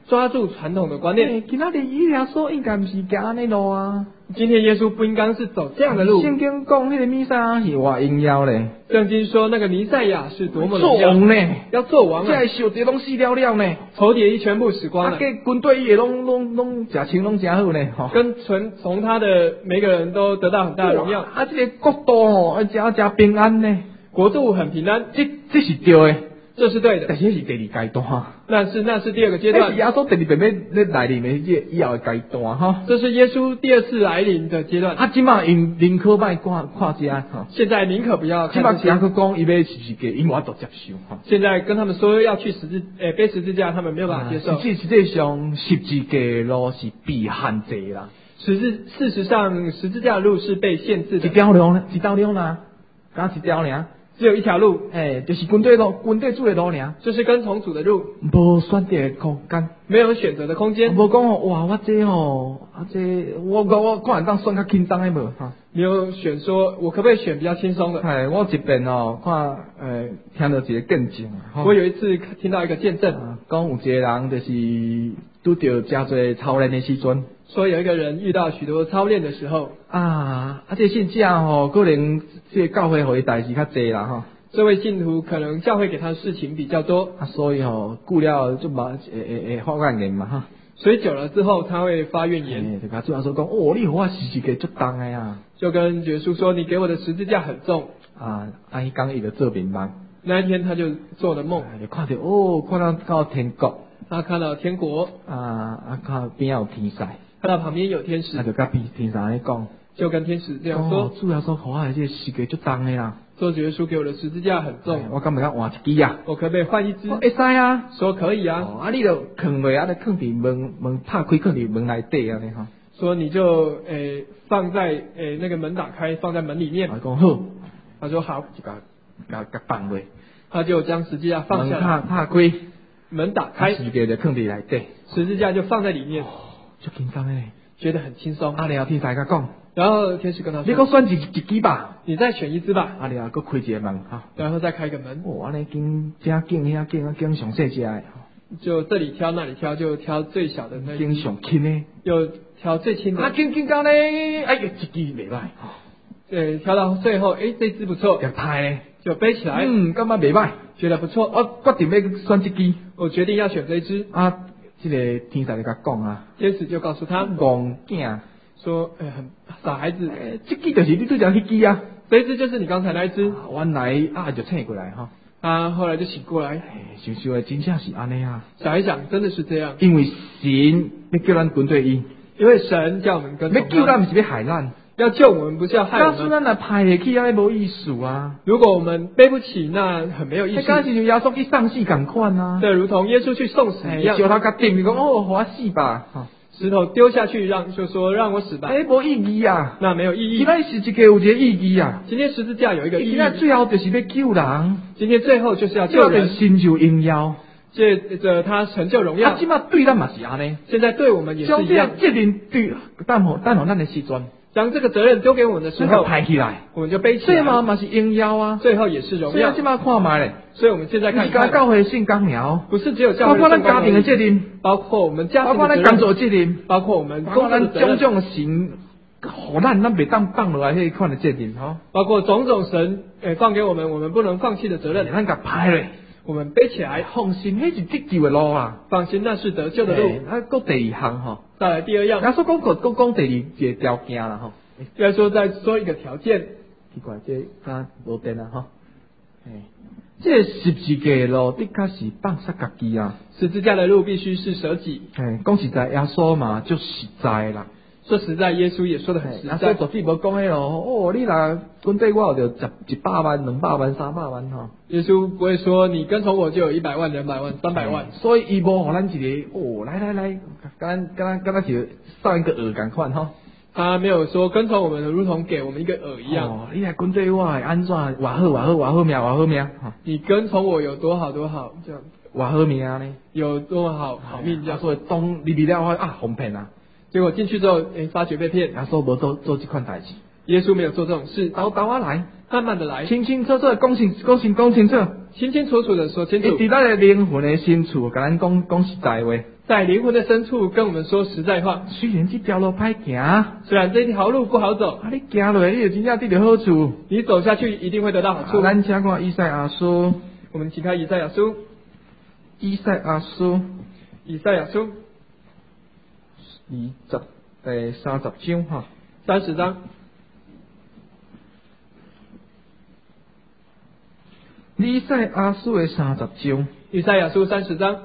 B: 抓住传统的观念。
A: 今仔日耶稣应该不是行安尼路啊。
B: 今天耶稣不应该是走这样的路。
A: 圣经讲那个弥赛亚是偌荣耀咧，
B: 圣经说那个弥赛亚是多么
A: 做
B: 荣耀，
A: 王呢，
B: 要做王啊！
A: 这受敌拢死了了呢，
B: 仇敌全部死光了，
A: 军队也拢食清拢真好呢，
B: 跟从他的每个人都得到很大的荣耀。
A: 这个国度吼，真平安呢，
B: 国度很平安，
A: 这是对的。
B: 这是对的，
A: 但是是第二阶段，
B: 那是第二个阶段。
A: 是耶稣第二遍要来临的以后的阶段哈。
B: 这是耶稣第二次来临的阶段。
A: 今嘛因宁可卖看这哈。现
B: 在宁可不要看。
A: 今嘛耶稣讲伊要十字架，因我都接受哈。
B: 现在跟他们说要去背十字架，他们没有办法接受。
A: 实际上十字架路是被限制啦。
B: 事实上，十字架路是被限制的。
A: 一条路啦，刚一条呢。
B: 只有一条路，
A: 就是军队主的路尔，
B: 就是跟从主的路，
A: 无选择的空间，
B: 没有选择的空间。
A: 无讲哇，我这我可能当选较轻松的无哈。
B: 没有选说，我可不可以选比较轻松的？
A: 我一遍看听到一个见证。
B: 我有一次听到一个见证，
A: 讲有一个人就是拄到真侪操练的时阵。
B: 说有一个人遇到许多操练的时候
A: 这信者可能这教会互伊代志较济啦哈。
B: 这位信徒可能教会给他的事情比较多
A: 所以久了就发怨言嘛哈。
B: 所以久了之后他会发怨言。
A: 就跟主耶稣讲，你给我十字架足重的呀。
B: 就跟耶稣说，你给我的十字架很重。
A: 伊讲伊就做明梦。
B: 那一天他就做了梦，
A: 就看到天国。
B: 他看到天国。
A: 看边有天使。
B: 看到旁边有天使，
A: 就跟天使安尼讲，
B: 就跟天使这样说：
A: 主耶稣，我的这十字架足重的啦。
B: 做耶稣给我的十字架很重，
A: 我敢不敢换一支啊？
B: 我可不可以换一支？
A: 会使啊，
B: 说可以啊。
A: 你就放落放伫门拍开，放伫门内底安尼哈。
B: 说你就放在那个门打开，放在门里面。
A: 我讲好，
B: 他说好，
A: 就甲放落。
B: 他就将十字架放下来，
A: 门拍开，
B: 门打开，
A: 十字架就放伫内底，
B: 十字架就放在里面。
A: 足轻松诶，
B: 觉得很轻松。
A: 然后天使甲讲，
B: 然后天使跟他说：“
A: 你给选一支吧，
B: 你再选一支吧。”
A: 然后开一个门哈，
B: 然后再开一个门。
A: 安尼真景遐景上细只诶，
B: 就这里挑那里挑，就挑最小的那
A: 景上轻诶，
B: 又挑最轻的。
A: 轻到咧，哎呀，一支袂歹。
B: 对，挑到最后，这支不错，
A: 也歹咧，
B: 就背起来。
A: 感觉袂歹，
B: 觉得不错。
A: 我决定要选这支，
B: 我决定要选这一支。
A: 这个天使就甲讲
B: 天使就告诉他，
A: 戆囝
B: 说，很傻孩子，
A: 这支就是你对讲迄支啊，
B: 这一支就是你刚才那一支。
A: 原来就醒过来哈，
B: 他后来就醒过来，
A: 想想真正是安尼啊，
B: 想一想真的是这样，
A: 因为神要叫咱跟对伊，
B: 因为神叫我们跟，
A: 要救咱不是要害咱。
B: 要救我们，不是要害我们。
A: 告诉咱来拍得起，无意思啊！
B: 如果我们背不起，那很没有意思。
A: 刚是就耶稣去送死同款啊！
B: 对，如同耶稣去送死一样。
A: 石头甲顶，讲我死吧！
B: 石头丢下去，就说让我死吧。
A: 无意义啊！
B: 那没有意义。
A: 今天十字架有一个意义啊！
B: 今天十字架有一个意义。
A: 今天最后就是要救人。
B: 今天最后就是要救人，
A: 成就荣耀。
B: 借着他成就荣耀。
A: 今嘛对咱嘛是安尼。
B: 现在对我们也是一样。
A: 责任对，等候咱的时阵。
B: 将这个责任丢给我们的时候，
A: 抬起来，
B: 我们就背起来。
A: 这嘛是荣耀啊，
B: 最后也是荣耀。
A: 所以这嘛看卖咧，
B: 所以我们现在看看，
A: 教会信纲苗，
B: 不是只有教会，
A: 包括咱家庭的责任，
B: 包括我们家庭的责任，
A: 包括咱工作责任，
B: 包括我们
A: 工作的责任，种种神，互咱袂当放落来迄款的责任吼，
B: 包括种种神放给我们不能放弃的责任，
A: 咱甲拍咧。
B: 我们背起来，
A: 放心，那是得救的路啊！
B: 放心，那是得救的路。
A: 搁第二项吼，
B: 再来第二样。
A: 耶稣讲第二一个条件啦吼。
B: 应该说再说一个条件。
A: 奇怪，这无电啊吼。这十字架的路的确是放下家己啊。
B: 十字架的路必须是舍己。
A: 讲实在，耶稣嘛就实在啦。
B: 说实在，耶稣也说得很实在。
A: 耶稣绝对无讲迄咯，你若跟对我有就100万、200万、300万吼。
B: 耶稣不会说你跟从我就有100万、200万、300万。
A: 所以伊无互咱一个来，敢是上一个饵共款吼。
B: 他没有说跟从我们如同给我们一个饵一样。
A: 你来跟对我安怎偌好命。
B: 你跟从我有多好多好这样。
A: 偌好命呢？
B: 有多好命这样。
A: 所以当你了哄骗啊。
B: 结果进去之后，发觉被骗。
A: 耶稣无做这款代志。
B: 耶稣没有做这种事。
A: 倒来，
B: 慢慢的来，
A: 清楚，讲清楚，
B: 清清楚楚的说清楚。
A: 伫咱的灵魂的深处，甲咱讲实在话。
B: 在灵魂的深处跟我们说实在话。
A: 虽然这条路歹行，
B: 虽然这条路不好走，
A: 你行落去，你就真正得到好处。
B: 你走下去一定会得到好处。
A: 咱请看以赛亚书，
B: 我们请看以赛亚书。
A: 以赛亚书30章哈。
B: 30章。
A: 以赛亚书的30章。
B: 以赛亚书30章。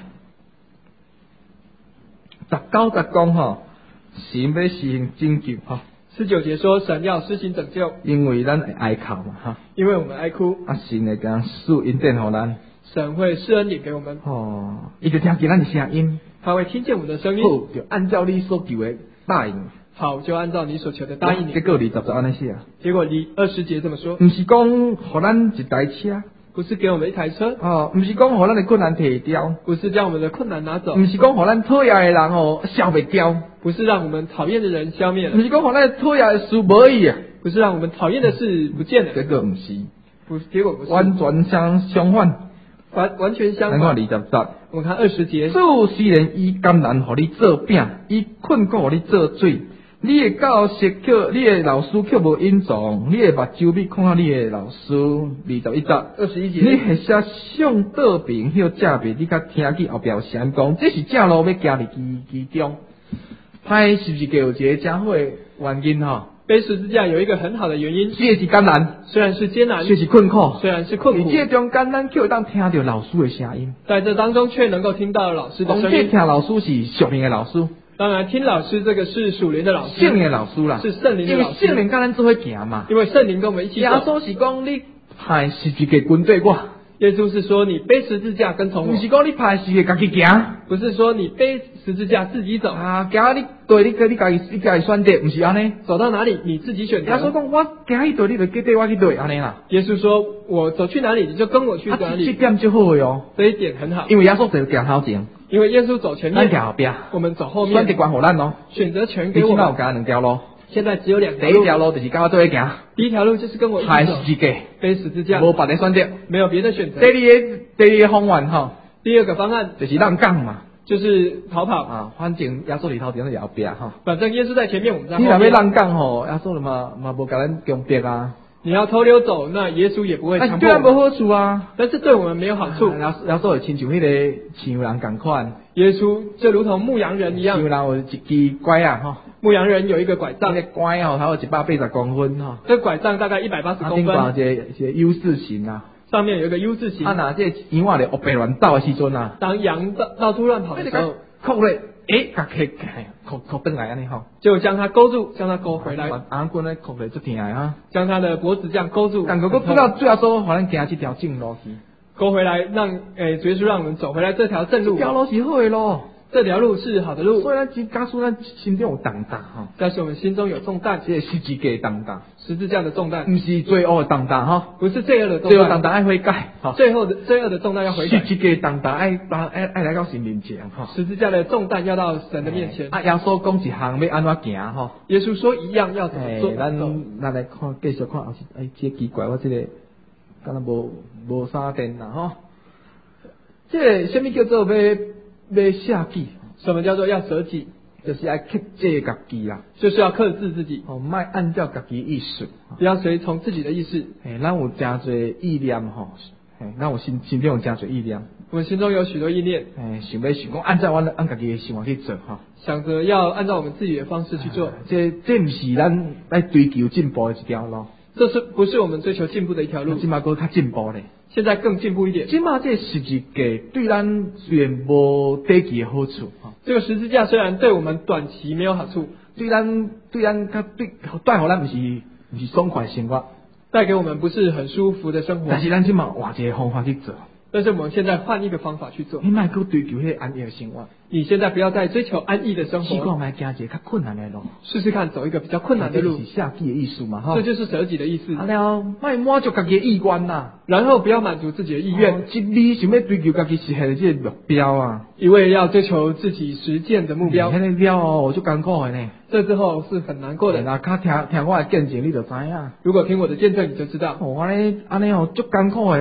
A: 19节讲吼，神要施行拯救吼。
B: 19节说神要施行拯救，
A: 因为咱会哀哭嘛哈。
B: 因为我们哀哭，
A: 神会将赐恩典给咱。
B: 神会施恩典给我们。
A: 伊就听见咱的声音，
B: 他会听见我们的声音。
A: 好，就按照你所求的答应。
B: 好，就按照你所求的答应你。
A: 结果20节安尼写。
B: 结果20节这么说。
A: 不是讲给咱一台车。
B: 不是给我们一台车。
A: 不是讲给咱的困难摕掉。
B: 不是将我们的困难拿走。
A: 不是讲给咱讨厌的人消袂掉。
B: 不是让我们讨厌的人消灭了。
A: 不是讲给咱讨厌的事无去啊。
B: 不是让我们讨厌的事不见了。
A: 结果不是。
B: 结果不是。
A: 完全相反。
B: 完全相反。
A: 咱看20节。
B: 我们看20节。
A: 主虽然以甘蓝给你做饼，以困苦给你做水。你的教识你的老师却无隐藏，你的目睭必看到你的老师。21节，你迄些上道边或正边，你甲听见后壁有声讲，这是正路要行入其中。歹是不是有一个真好的原因吼？
B: 背十字架有一个很好的原因，
A: 虽然是艰难，
B: 虽然是艰难，
A: 虽然是困苦，
B: 虽然是困苦，
A: 这中间咱却会当听到老师的声音，
B: 在这当中却能够听到老师的声音。
A: 听老师是属灵的老师。
B: 当然，听老师这个是属灵的老师，
A: 圣灵的老师啦，
B: 是圣灵的老师。
A: 因为圣灵跟咱做伙行嘛，
B: 因为圣灵跟我们一起走。
A: 耶稣是讲你派十字架跟对我。
B: 耶稣是说你背十字架跟从我。
A: 不是讲你派十字架自己行，
B: 不是说你背十字架自己走
A: 啊，行你对你自己选择，不是安尼。
B: 走到哪里你自己选择。
A: 耶稣讲我行去对，你就跟对我去对，安尼啦。
B: 耶稣说我走去哪里，你就跟我去哪里。
A: 这点就好哟，
B: 这一点很好。
A: 因为耶稣走头前。
B: 因为耶稣走前面，
A: 咱行后边，
B: 我们走后面。
A: 选择权给咱咯，
B: 选择权给我们。
A: 你现在有行两条路，
B: 现在只有2条路。
A: 第一条路就是跟我做伙行。
B: 第一条路就是跟我一起走。
A: 派十字架，
B: 背十字架，
A: 无别的选择，
B: 没有别的选择。
A: 第二个方案吼，
B: 第二个方案
A: 就是让杠嘛，
B: 就是逃跑
A: 啊。反正耶稣里头前，咱就后边哈。
B: 反正耶稣在前面，我们在后面。
A: 你若要让杠吼，耶稣嘛无甲咱强迫啊。
B: 你要偷溜走，那耶稣也不会强迫。
A: 对咱无好处啊，
B: 但是对我们没有好处。
A: 耶稣会亲像迄个像人共款。
B: 耶稣就如同牧羊人一样。
A: 像人有一支拐啊吼。
B: 牧羊人有一个拐杖。
A: 那个拐吼，它有180公分吼。
B: 这拐杖大概180公分。
A: 顶一个 U 字形啊。
B: 上面有一个 U 字形。
A: 那这羊仔咧黑白乱斗的时阵啊。
B: 当羊到处乱跑的时候，
A: 扣咧，甲扣转来安尼吼。
B: 就将它勾住，将它勾回来。
A: 安棍咧扣咧足疼啊！
B: 将它的脖子这样勾住。
A: 但不知道最后说，反正行这条正路去。
B: 勾回来，让耶稣让我们走回来这条正路。
A: 这条路是好的路。
B: 这条路是好的路，
A: 所以咱假使咱心中有重担哈，
B: 但是我们心中有重担，
A: 这个十字架的重担，
B: 十字架的重担，
A: 不是罪恶的重担哈，
B: 不是罪恶的重担，
A: 罪恶重担爱悔改，
B: 罪恶的重担要悔改，
A: 十字架的重担爱来到神面前哈，
B: 十字架的重担要到神的面前。
A: 耶稣讲一项要安怎行哈，
B: 耶稣说一样要怎么做？
A: 咱来看继续看后是这奇怪我这个敢若无啥电啦哈，这个什么叫做要舍己？
B: 什么叫做要舍己？
A: 就是要克制家己啦，
B: 就是要克制自己。
A: 莫按照家己意思，
B: 不要随从自己的意识。
A: 咱有真多意念吼，咱有心中有真多意念。
B: 我们心中有许多意念，
A: 想讲按照按家己的想法去做哈，
B: 想着要按照我们自己的方式去做。
A: 这不是咱来追求进步的一条路，
B: 这是不是我们追求进步的一条路？
A: 今嘛更较进步咧。
B: 现在更进步一点。
A: 今嘛这十字架对咱虽然无短期的好处，
B: 这个十字架虽然对我们短期没有好处，
A: 对咱带互咱不是爽快生活，
B: 带给我们不是很舒服的生活。
A: 但是咱今嘛换一个方法去做。
B: 但是我们现在换一个方法去做。
A: 你莫去追求迄个安逸的生活。
B: 你现在不要再追求安逸的生活。
A: 试看来行一个较困难的路。
B: 试试看走一个比较困难的路。
A: 这是舍己的意思嘛？哈。
B: 这就是舍己的意思。
A: 然后莫满足家己的意愿呐。
B: 然后不要满足自己的意愿。
A: 一味想要追求家己实现的这个目标啊。
B: 一味要追求自己实践的目标。
A: 那个了哦，就艰苦的呢。
B: 这之后是很难过的。
A: 那较听我的见证，你就知影。
B: 如果听我的见证，你就知道。
A: 安尼哦，足艰苦的啦。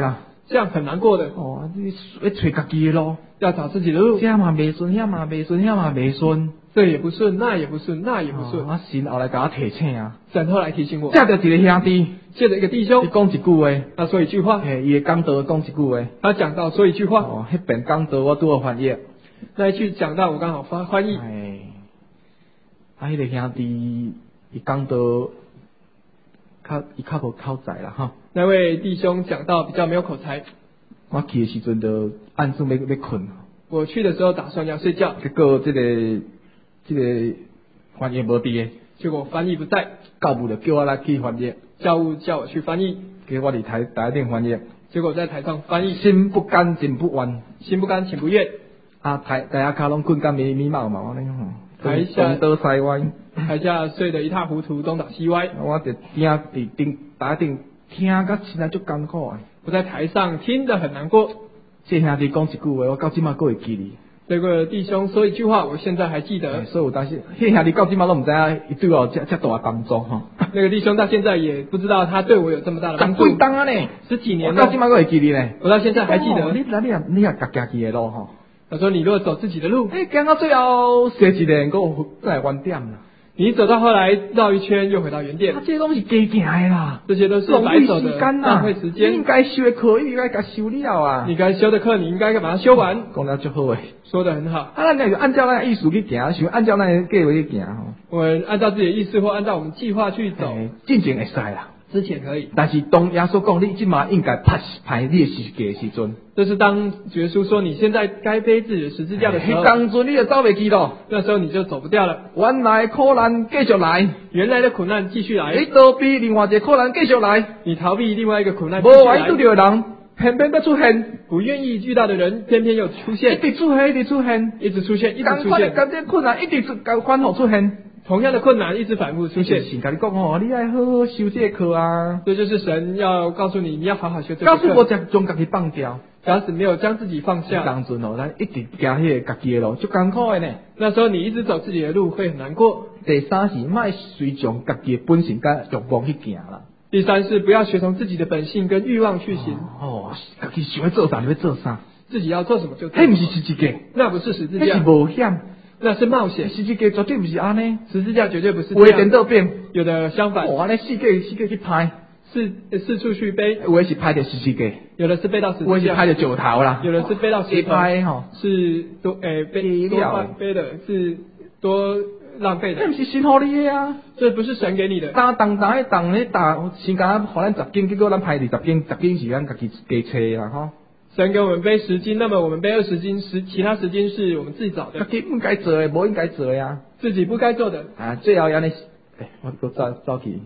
B: 这样很难过的。
A: 哦，你要找家己的路，
B: 要找自己的路，
A: 这嘛未顺，遐嘛未顺，遐嘛未顺，
B: 这也不顺，那也不顺，那也不顺。
A: 神后来甲我提醒啊，
B: 神后来提醒我，
A: 借着一个兄弟，
B: 借着一个弟兄，
A: 伊讲一句话，
B: 他说一句话，
A: 伊的讲道讲一句话，
B: 他讲到说一句话，
A: 哦，迄边讲道我拄好翻译，
B: 那一句讲到我刚好翻译。
A: 迄个兄弟伊讲道，伊较无口才啦哈。
B: 那位弟兄讲到比较没有口才，
A: 我去的时阵就暗算要困，
B: 我去的时候打算要睡觉，
A: 结果这个翻译无伫，
B: 结果翻译不在，
A: 教务就叫我来去翻译，
B: 教务叫我去翻译，
A: 结果我伫台顶翻译，
B: 结果在台上翻译，
A: 心不甘情不愿，
B: 心不甘情不愿，
A: 台下骹拢困甲迷茫茫安尼吼，东倒西歪，
B: 台下睡得一塌糊涂，东倒西歪，
A: 我伫台顶听甲实在足艰苦啊！
B: 我在台上听得很难过。
A: 这兄弟讲一句话，我到今嘛还会记哩。
B: 这个弟兄说一句话，我现在还记得。
A: 所以有当时，迄兄弟到今嘛都唔知影，伊对我这大的帮助吼。
B: 那个弟兄到现在也不知道他对我有这么大的帮助。
A: 10几当啊呢
B: ，10几年
A: 了，我到今嘛还会记哩呢。 我
B: 到现在还记得。
A: 你也行家己的路吼。
B: 他说：“你如果走自己的路，
A: 行到最后，踅一个个再来原点啦。
B: 你走到后来绕一圈又回到原点。
A: 这些都是假行的啦，
B: 这些都是白走的，浪费时间。
A: 你应该修的课，你应该甲修了啊。
B: 你该修的课，你应该把它修完。
A: 讲得足好诶，
B: 说得很好。
A: 咱就按照咱意思去行，想按照咱的计划去行吼。
B: 我们按照自己的意思或按照我们计划去走，
A: 进前会使啦。”
B: 之前可以，
A: 但是当耶稣讲你即马应该排你的十字架的时阵，
B: 就是当耶稣说你现在该背自己的十字架的时候，
A: 当阵你就走袂去咯，
B: 那时候你就走不掉了。
A: 原来苦难继续来，
B: 原来的苦难继续来，
A: 你逃避另外一个苦难继续来，
B: 你逃避另外一个苦难继续来，
A: 无爱遇到的人偏偏要出现，
B: 不愿意遇到的人偏偏又出现，
A: 一直出现，一直出现，
B: 一直出现，一直出现，
A: 同样困难一直反复出现。
B: 同样的困难一直反复出现。
A: 神跟你讲哦，你要好好修这课啊。
B: 这就是神要告诉你，你要好好修这个课。
A: 假使无将家己放掉，
B: 假使没有将自己放下，
A: 当阵哦，咱一直行迄个家己的路，足艰苦的呢。
B: 那时候你一直走自己的路会很难过。
A: 第三是莫随从家己的本性甲欲望去行啦。
B: 第三是不要学从自己的本性跟欲望去行。
A: 家己想要做啥就要做啥，
B: 自己要做什么就做什么。
A: 那不是十字架，
B: 那不是十字架，
A: 那是冒险。
B: 那是冒险，
A: 十字架绝对不是安尼，
B: 十字架绝对不是这样。
A: 有的颠倒变，
B: 有的相反。
A: 安尼四界去拍，
B: 四处去背。
A: 有的是拍着十字架，
B: 有的是背到十字架，
A: 有的是拍着石头啦，
B: 有的是背到石头。
A: 拍吼，
B: 是多背的，是多浪费的。
A: 那不是神给你的啊，
B: 这不是神给你的。
A: 打先讲互咱10斤，结果咱拍20斤，10斤是咱家己加找啦吼。
B: 神给我们背10斤，那么我们背20斤，其他10斤是我们自己找的。
A: 自己不该做的，无应该做呀。
B: 自己不该做的。
A: 最后安尼，我走去，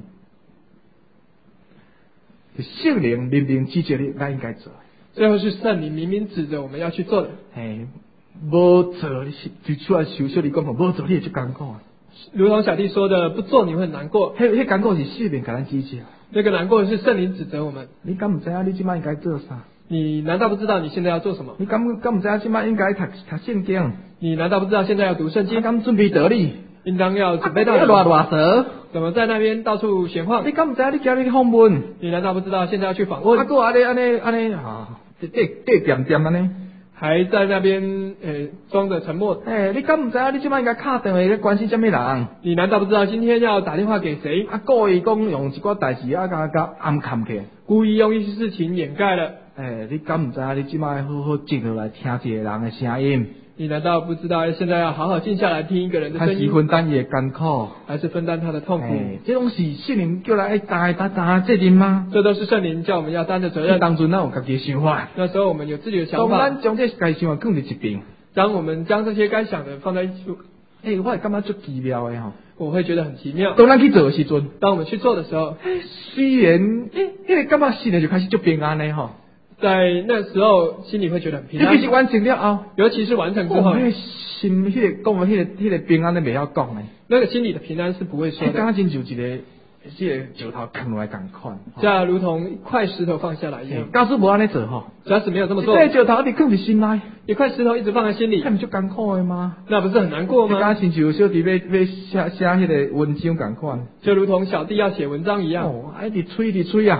A: 圣灵明明指着你，咱应该做。
B: 最后是圣灵明明指着我们要去做的。
A: 无做就出来受小你讲，无做你也就艰苦啊。
B: 如同小弟说的，不做你会很难过。
A: 迄艰苦是圣灵给咱指着。
B: 那个难过是圣灵指责我们。
A: 你敢唔知啊？你今晚应该做啥？
B: 你难道不知道你现在要做什么？
A: 你敢唔知啊？今晚应该读圣经？
B: 你难道不知道现在要读圣经？
A: 你敢准备得力？
B: 应当要准备到。
A: 乱蛇？
B: 怎么在那边到处闲晃？
A: 你敢唔知啊？你今日去访问？
B: 你难道不知道现在要去访问？
A: 安尼啊，点安尼。
B: 还在那边装着沉默。
A: 你敢唔知啊？你今晚应该打电话咧关心什么人？
B: 你难道不知道今天要打电话给谁？
A: 故意讲用一寡代志甲暗藏起，
B: 故意用一些事情掩盖了。
A: 你敢唔知啊？你今晚好好静下来听一个人的声音。
B: 你难道不知道现在要好好静下来听一个人的声音？
A: 还是分担伊的艰苦，
B: 还是分担他的痛苦？
A: 这种是圣灵叫来担责任吗？
B: 这都是圣灵叫我们要担着责任。
A: 当初咱有家己的想法，
B: 那时候我们有自己的想法。
A: 当咱将这该想法放在一边，
B: 当我们将这些该想的放在一处，
A: 我会感觉足奇妙的吼。
B: 我会觉得很奇妙。
A: 当咱去做的时阵，
B: 当我们去做的时候，
A: 虽然个感觉心里就开始足平安的吼。
B: 在那时候心里会觉得很平安。
A: 尤其是完成了后，
B: 尤其是完成之后，
A: 心讲的迄个平安都未晓讲呢。
B: 那个心里的平安是不会说的。
A: 刚刚真就一个石头放落来共款，
B: 这如同一块石头放下来一样。
A: 假使无安尼做吼，
B: 假使没有这么做，
A: 这石头你放在心内，
B: 一块石头一直放在心里，
A: 那不就艰苦的吗？
B: 那不是很难过吗？
A: 刚刚就小弟要写迄个文章共款，
B: 就如同小弟要写文章一样。
A: 一直吹啊。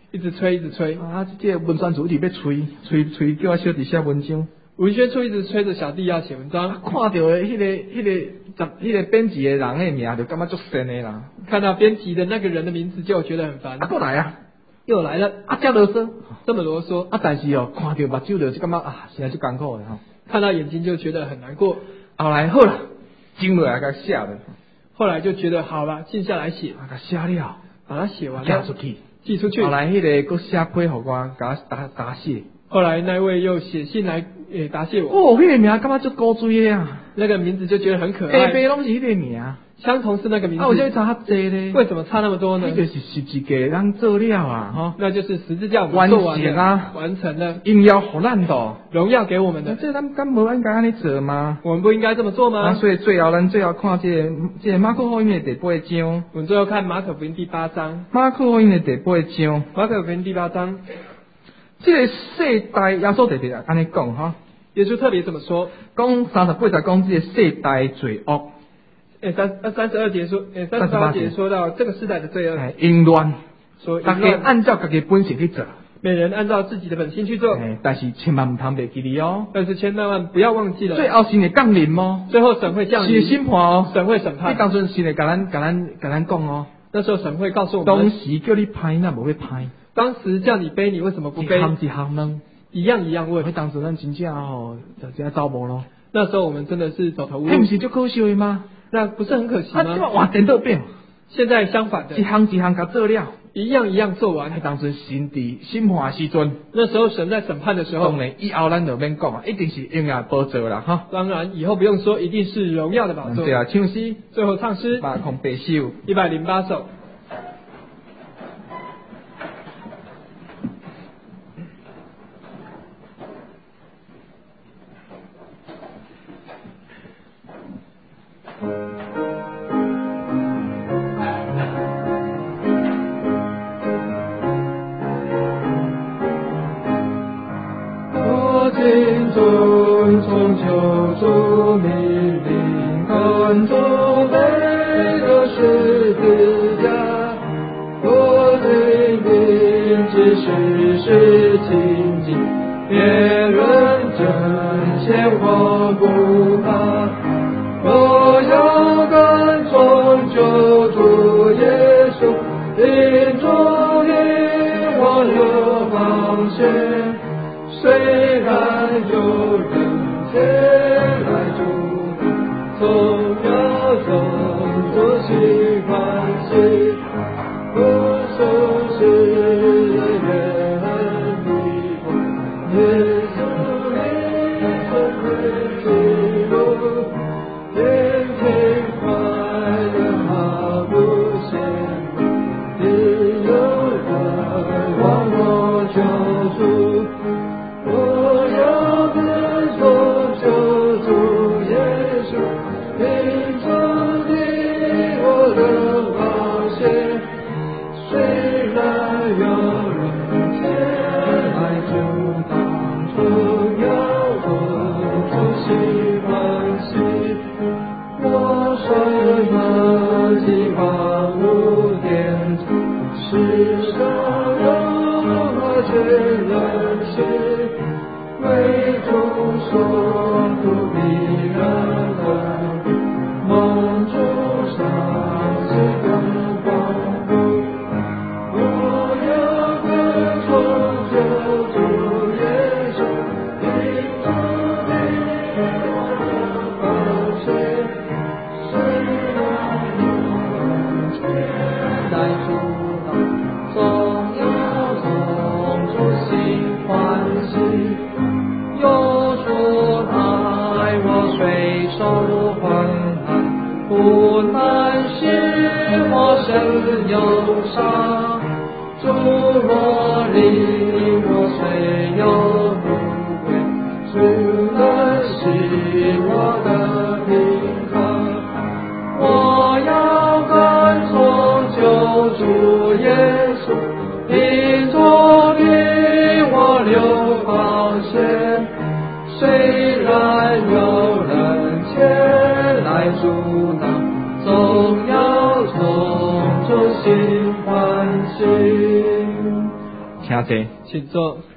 B: 一直催，一直催。
A: 这个文宣处一直要催，叫我小弟写文章。
B: 文宣处一直催着小弟要写文章。
A: 看到迄个编辑的人的名，就感觉足神的啦。
B: 看到编辑的那个人的名字，就觉得很烦。
A: 过来啊，
B: 又来了，
A: 这啰嗦，
B: 这么啰嗦。
A: 但是哦，看到目睭就感觉现在就艰苦的哈。
B: 看到眼睛就觉得很难过。
A: 后来好了，静落来甲写了。
B: 后来就觉得好了，静下来写。
A: 甲写了，
B: 把它写完了，寄出去。
A: 后来迄个佫写批互我，甲我答谢。
B: 后来那位又写信来答谢我。
A: 迄个名感觉足古锥的啊！
B: 那个名字就觉得很可爱。
A: 下边拢是迄个名，
B: 相同是那个名字。
A: 为什么差济呢？
B: 为什么差那么多呢？
A: 那就是十字架咱做了啊，
B: 那就是十字架我们做完了
A: 啊，
B: 完成了。
A: 荣耀互咱的，
B: 荣耀给我们的。
A: 这咱敢无应该安尼做吗？
B: 我们不应该这么做吗？
A: 所以咱最后看这个马可福音的第8章。
B: 我们最后看马可福音第8章。
A: 马可福音的第8章。
B: 马可福音第8章。
A: 这个世代耶稣特别安尼讲哈，
B: 耶稣特别怎么说？
A: 讲38节讲这个世代罪恶。
B: 32节说，38节说到这个世代的罪恶。
A: 淫乱。
B: 说
A: 大家按照自己本性去做。
B: 每人按照自己的本心去做。
A: 但是千万唔通袂记哩哦。
B: 但是千万不要忘记了。
A: 最后神会降临哦。
B: 最后神会降临。
A: 是审判哦。
B: 神会审判。
A: 你当初神会甲咱讲哦。
B: 那时候神会告诉我们。
A: 当时叫你歹，那无要歹。
B: 当时叫你背，你为什么不背？
A: 一行呢？
B: 一样问。
A: 当时咱真正哦，就真走无咯。
B: 那时候我们真的是走投无路。
A: 那不是就可惜吗？
B: 那不是很可惜吗？
A: 哇，颠倒变。
B: 现在相反的。
A: 一行甲做了。
B: 一样做完。
A: 当时神伫审判时阵。
B: 那时候神在审判的时候。
A: 当然以后咱就免讲啊，一定是荣耀宝座啦哈。
B: 当然以后不用说，一定是荣耀的宝座。
A: 对啊，唱诗。
B: 最后唱诗。
A: 108首。
B: 108首。
A: 请坐。
B: 请坐。